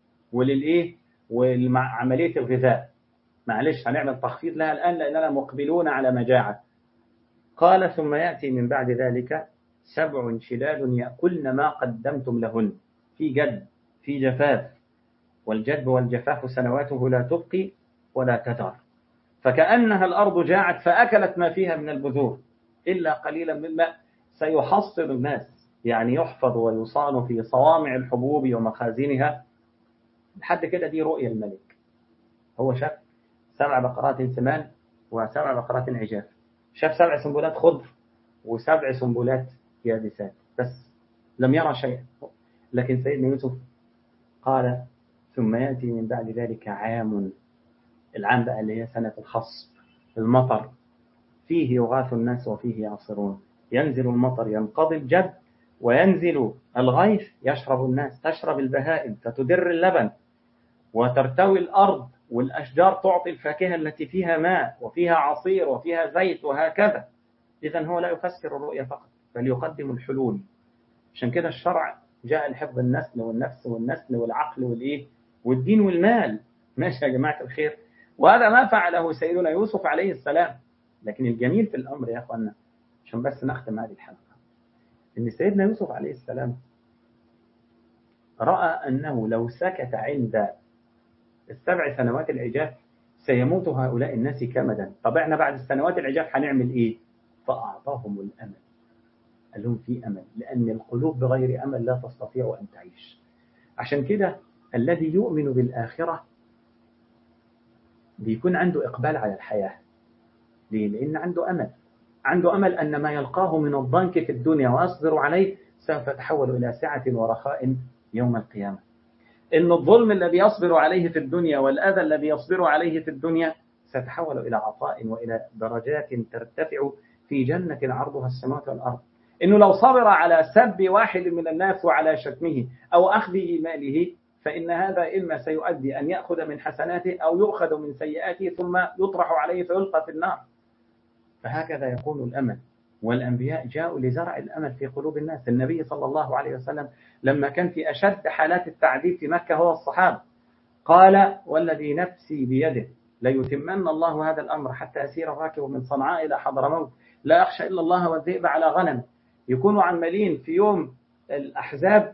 وعملية الغذاء. معلش هنعمل تخفيض لها الآن لأننا مقبلون على مجاعة. قال: ثم يأتي من بعد ذلك 7 شداد يأكلن ما قدمتم لهن. في جد، في جفاف، والجد والجفاف سنواته لا تبقي ولا تذر، فكأنها الأرض جاعت فأكلت ما فيها من البذور إلا قليلا مما سيحصل الناس. يعني يحفظ ويصان في صوامع الحبوب ومخازنها لحد كده. دي رؤية الملك. هو شاف 7 بقرات سمان و7 بقرات عجاف، شاف 7 سنبلات خضر و7 سنبلات يابسات، بس لم يرى شيئا. لكن سيدنا يوسف قال: ثم يأتي من بعد ذلك عام. العام بقى اللي هي سنة الخصب، المطر، فيه يغاث الناس وفيه يعصرون. ينزل المطر ينقضي الجد، وينزل الغيث يشرب الناس، تشرب البهائم فتدر اللبن، وترتوي الأرض والأشجار تعطي الفاكهة التي فيها ماء وفيها عصير وفيها زيت وهكذا. إذن هو لا يفسر الرؤية فقط بل يقدم الحلول. عشان كده الشرع جاء لحفظ النسل والنفس والنسل والعقل والدين والمال. ماشي يا جماعة الخير. وهذا ما فعله سيدنا يوسف عليه السلام. لكن الجميل في الأمر يا أخوانا، عشان بس نختم هذه الحلقة، إن سيدنا يوسف عليه السلام رأى أنه لو سكت عند 7 سنوات العجاف سيموت هؤلاء الناس كمدا. طب احنا بعد السنوات العجاف هنعمل إيه؟ فأعطاهم الأمل. قال لهم في أمل، لأن القلوب بغير أمل لا تستطيع أن تعيش. عشان كده الذي يؤمن بالآخرة بيكون عنده إقبال على الحياة. ليه؟ لأن عنده أمل أن ما يلقاه من الضنك في الدنيا ويصبر عليه سوف يتحول إلى سعة ورخاء يوم القيامة. إن الظلم الذي يصبر عليه في الدنيا والأذى الذي يصبر عليه في الدنيا سيتحول إلى عطاء وإلى درجات ترتفع في جنة عرضها السماوات والأرض. إنه لو صبر على سب واحد من الناس وعلى شتمه أو أخذ ماله فإن هذا إما سيؤدي أن يأخذ من حسناته أو يؤخذ من سيئاته ثم يطرح عليه فيلقى في النار. فهكذا يكون الأمل. والأنبياء جاءوا لزرع الأمل في قلوب الناس. النبي صلى الله عليه وسلم لما كان في أشد حالات التعذيب في مكة هو الصحابة قال: والذي نفسي بيده ليتمن الله هذا الأمر حتى أسير الراكب من صنعاء إلى حضرموت لا يخشى إلا الله والذئب على غنم. يكونوا عمالين في يوم الأحزاب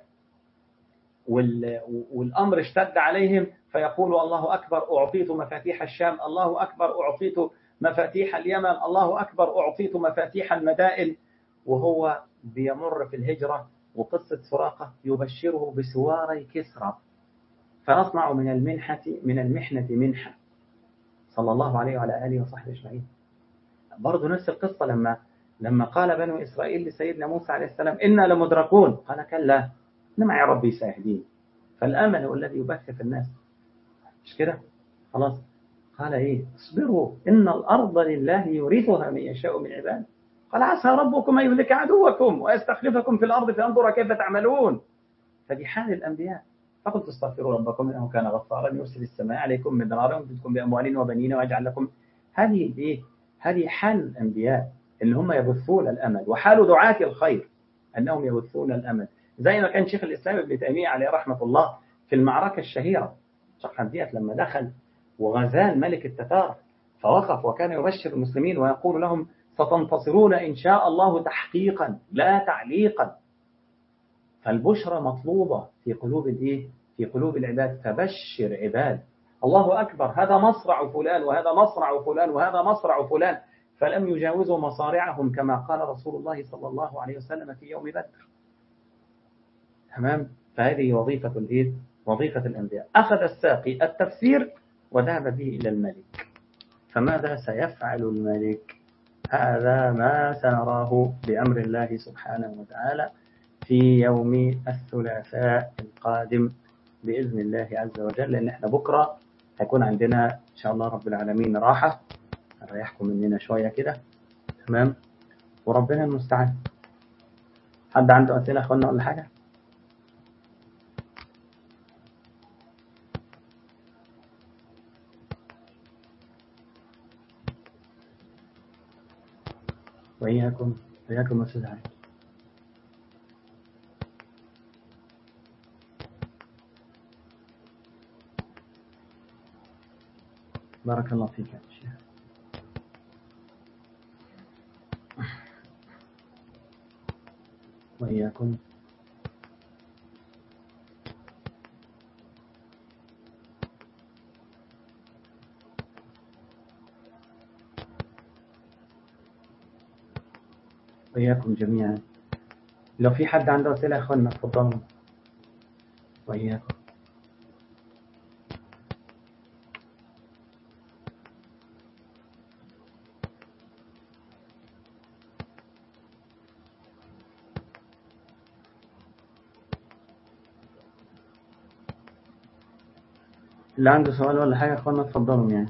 والأمر اشتد عليهم فيقولوا: الله أكبر أعطيت مفاتيح الشام، الله أكبر أعطيت مفاتيح اليمن، الله أكبر أعطيت مفاتيح المدائن. وهو بيمر في الهجرة وقصة سراقة يبشره بسواري كسرى فأصنع من المحنة منحة صلى الله عليه وعلى آله وصحبه أجمعين. برضو نفس القصة لما قال بنو إسرائيل لسيدنا موسى عليه السلام: إنا لمدركون. قال: كلا إن معي ربي سيهدين. فالأمل هو الذي يبث في الناس، مش كده؟ خلاص. قال إيه؟ اصبروا إن الأرض لله يورثها من يشاء من عباده. قال عسى ربكم أن يهلك عدوكم ويستخلفكم في الأرض فينظر كيف تعملون. فدي حال الأنبياء. فقلت استغفروا ربكم إنه كان غفارا يرسل السماء عليكم مدرارا ويمددكم بأموال وبنين ويجعل لكم. هذه إيه؟ هذه حال الأنبياء اللي هم يبثون الأمل، وحال دعاة الخير أنهم يبثون الأمل. زي ما كان شيخ الإسلام ابن تيمية عليه رحمة الله في المعركة الشهيرة شقندية لما دخل وغزال ملك التتار، فوقف وكان يبشر المسلمين ويقول لهم ستنتصرون إن شاء الله تحقيقا لا تعليقا. فالبشرى مطلوبة في قلوب الإيه؟ في قلوب العباد. فبشر عباد الله أكبر هذا مصرع فلان وهذا مصرع فلان وهذا مصرع فلان، فلم يجاوزوا مصارعهم كما قال رسول الله صلى الله عليه وسلم في يوم بدر. تمام. فهذه وظيفة الإيه؟ وظيفة الأنبياء. أخذ الساقي التفسير وذهب به إلى الملك. فماذا سيفعل الملك؟ هذا ما سنراه بأمر الله سبحانه وتعالى في يوم الثلاثاء القادم بإذن الله عز وجل، لأن احنا بكرة هيكون عندنا إن شاء الله رب العالمين راحة، هنريحكم مننا شوية كده. تمام. وربنا المستعان. حد عنده أسئلة أخوانا ولا حاجة؟ وإياكم أستاذ علي. بارك الله فيك يا شيخ. وإياكم. وإياكم جميعا. لو في حد عنده أسئلة أخوانا تفضلوا. وإياكم. اللي عنده سؤال ولا حاجة أخوانا تفضلوا يعني.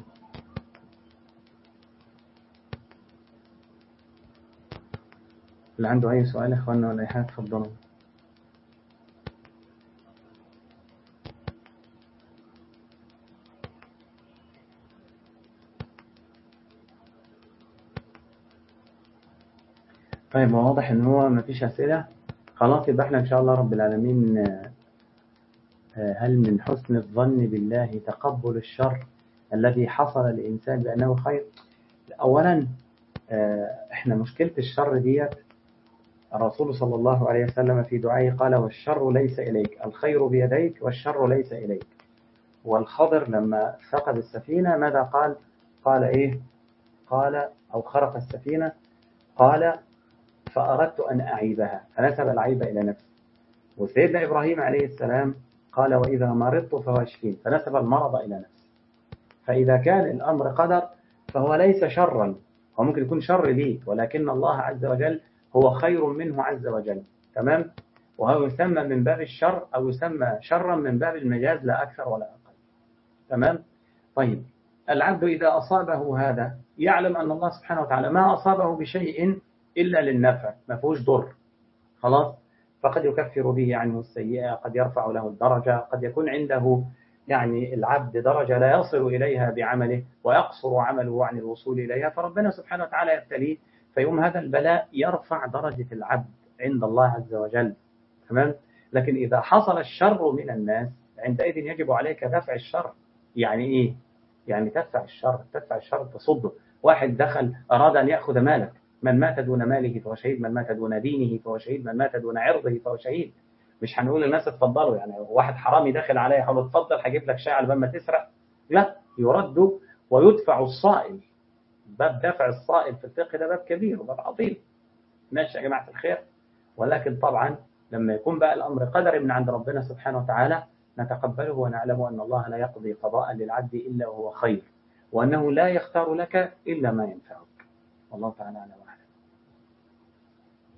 اللي عنده أي سؤال أخوانا ولا أي حاجة تفضلوا. طيب واضح إن هو مفيش أسئلة. خلاص يبقى إحنا إن شاء الله رب العالمين هل من حسن الظن بالله تقبل الشر الذي حصل للإنسان بأنه خير؟ أولا إحنا مشكلة الشر ديت الرسول صلى الله عليه وسلم في دعائه قال والشر ليس إليك الخير بيديك والشر ليس إليك. والخضر لما فقد السفينة ماذا قال؟ قال إيه؟ قال أو خرق السفينة قال فأردت أن أعيبها فنسب العيب إلى نفسه. وسيدنا إبراهيم عليه السلام قال وإذا مرضت فهو يشفين فنسب المرض إلى نفسه. فإذا كان الأمر قدر فهو ليس شرا، هو ممكن يكون شر ليك ولكن الله عز وجل هو خير منه عز وجل. تمام. وهو يسمى من باب الشر أو يسمى شرا من باب المجاز لا أكثر ولا أقل. تمام. طيب العبد إذا أصابه هذا يعلم أن الله سبحانه وتعالى ما أصابه بشيء إلا للنفع ما فيهوش ضر. خلاص. فقد يكفر به عنه السيئة، قد يرفع له الدرجة، قد يكون عنده يعني العبد درجة لا يصل إليها بعمله ويقصر عمله عن الوصول إليها، فربنا سبحانه وتعالى يبتليه فيوم هذا البلاء يرفع درجة العبد عند الله عز وجل. تمام. لكن إذا حصل الشر من الناس عندئذ يجب عليك دفع الشر. يعني إيه؟ يعني تدفع الشر تصده. واحد دخل أراد أن يأخذ مالك، من مات دون ماله فهو شهيد، من مات دون دينه فهو شهيد، من مات دون عرضه فهو شهيد. مش هنقول للناس اتفضلوا، يعني واحد حرامي داخل عليا يقول اتفضل هجيب لك شاي على بال ما تسرق. لا، يرد ويدفع الصائل. باب دفع الصائل في الفقه ده باب كبير وباب عظيم. ماشي يا جماعة الخير. ولكن طبعا لما يكون بقى الأمر قدر من عند ربنا سبحانه وتعالى نتقبله ونعلم أن الله لا يقضي قضاء للعبد إلا وهو خير، وأنه لا يختار لك إلا ما ينفعك. والله تعالى أعلم.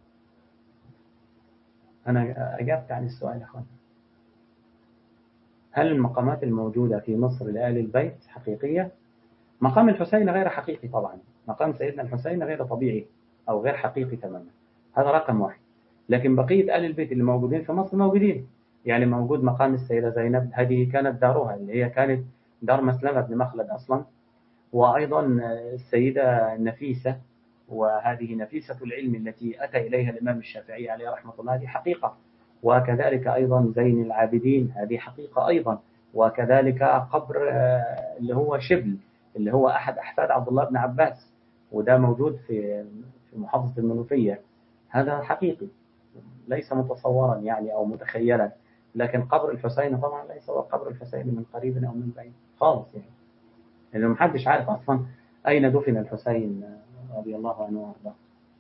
أنا أجبت عن السؤال يا أخوان. هل المقامات الموجودة في مصر لآل البيت حقيقية؟ مقام الحسين غير حقيقي طبعا، مقام سيدنا الحسين غير طبيعي أو غير حقيقي تماما، هذا رقم واحد. لكن بقية آل البيت اللي موجودين في مصر موجودين. يعني موجود مقام السيدة زينب، هذه كانت دارها اللي هي كانت دار مسلمة بن مخلد أصلا. وأيضا السيدة نفيسة، وهذه نفيسة العلم التي أتى إليها الإمام الشافعي عليه رحمة الله، هذه حقيقة. وكذلك أيضا زين العابدين، هذه حقيقة أيضا. وكذلك قبر اللي هو شبل، اللي هو أحد أحفاد عبد الله بن عباس، وده موجود في محافظة المنوفية، هذا حقيقي ليس متصورا يعني أو متخيلا. لكن قبر الحسين طبعا ليس هو قبر الحسين من قريب أو من بعيد خالص يعني، لأنه محدش عارف أصلا أين دفن الحسين رضي الله عنه وارضاه.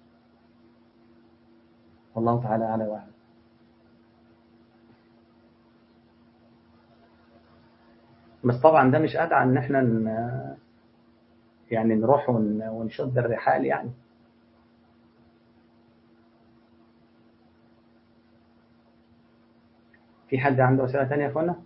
والله تعالى أعلى وأعلم. بس طبعا ده مش أدعى إن إحنا يعني نروح ونشد الرحال يعني. في حد عنده أسئلة تانية يا أخوانا؟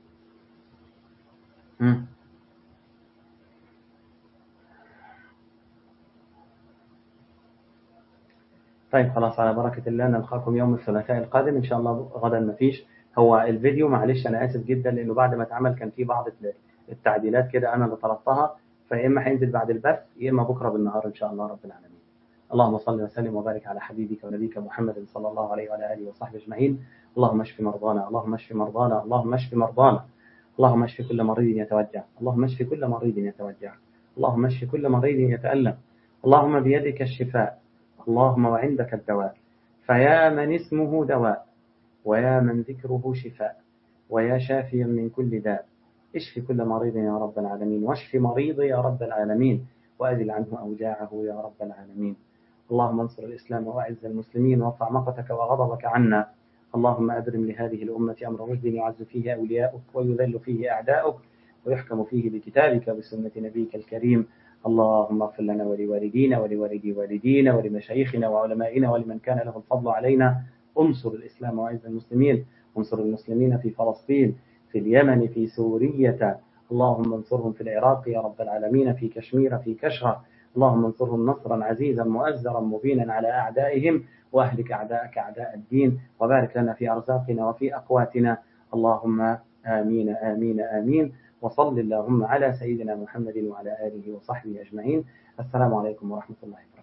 طيب خلاص، على بركة الله نلقاكم يوم الثلاثاء القادم إن شاء الله. غدا مفيش، هو الفيديو معلش أنا آسف جدا لأنه بعد ما اتعمل كان في بعض التعديلات كده أنا اللي طلبتها، فيا إما هينزل بعد البث يا إما بكرة بالنهار إن شاء الله رب العالمين. اللهم صل وسلم وبارك على حبيبك ونبيك محمد صلى الله عليه وعلى آله وصحبه أجمعين. اللهم اشف مرضانا، اللهم اشف مرضانا، اللهم اشف مرضانا، اللهم اشف كل مريض يتوجع، اللهم اشف كل مريض يتوجع، اللهم اشف كل مريض يتألم. اللهم بيدك الشفاء، اللهم وعندك الدواء، فيا من اسمه دواء، ويا من ذكره شفاء، ويا شافيا من كل داء، اشف كل مريض يا رب العالمين، واشف مريضي يا رب العالمين، وأزل عنه أوجاعه يا رب العالمين. اللهم انصر الإسلام وأعز المسلمين، وارفع مقتك وغضبك عنا. اللهم أبرم لهذه الأمة أمر رشد يعز فيه أولياؤك ويذل فيه أعداؤك، ويحكم فيه بكتابك وبسنة نبيك الكريم. اللهم اغفر لنا ولوالدينا ولوالدي والدينا ولمشايخنا وعلمائنا ولمن كان له الفضل علينا. انصر الإسلام وأعز المسلمين، انصر المسلمين في فلسطين، في اليمن، في سورية. اللهم انصرهم في العراق يا رب العالمين، في كشمير، في كشغة. اللهم انصرهم نصرا عزيزا مؤزرا مبينا على أعدائهم، وأهلك أعداءك أعداء الدين، وبارك لنا في أرزاقنا وفي أقواتنا. اللهم آمين آمين آمين. وصل اللهم على سيدنا محمد وعلى آله وصحبه أجمعين. السلام عليكم ورحمة الله وبركاته.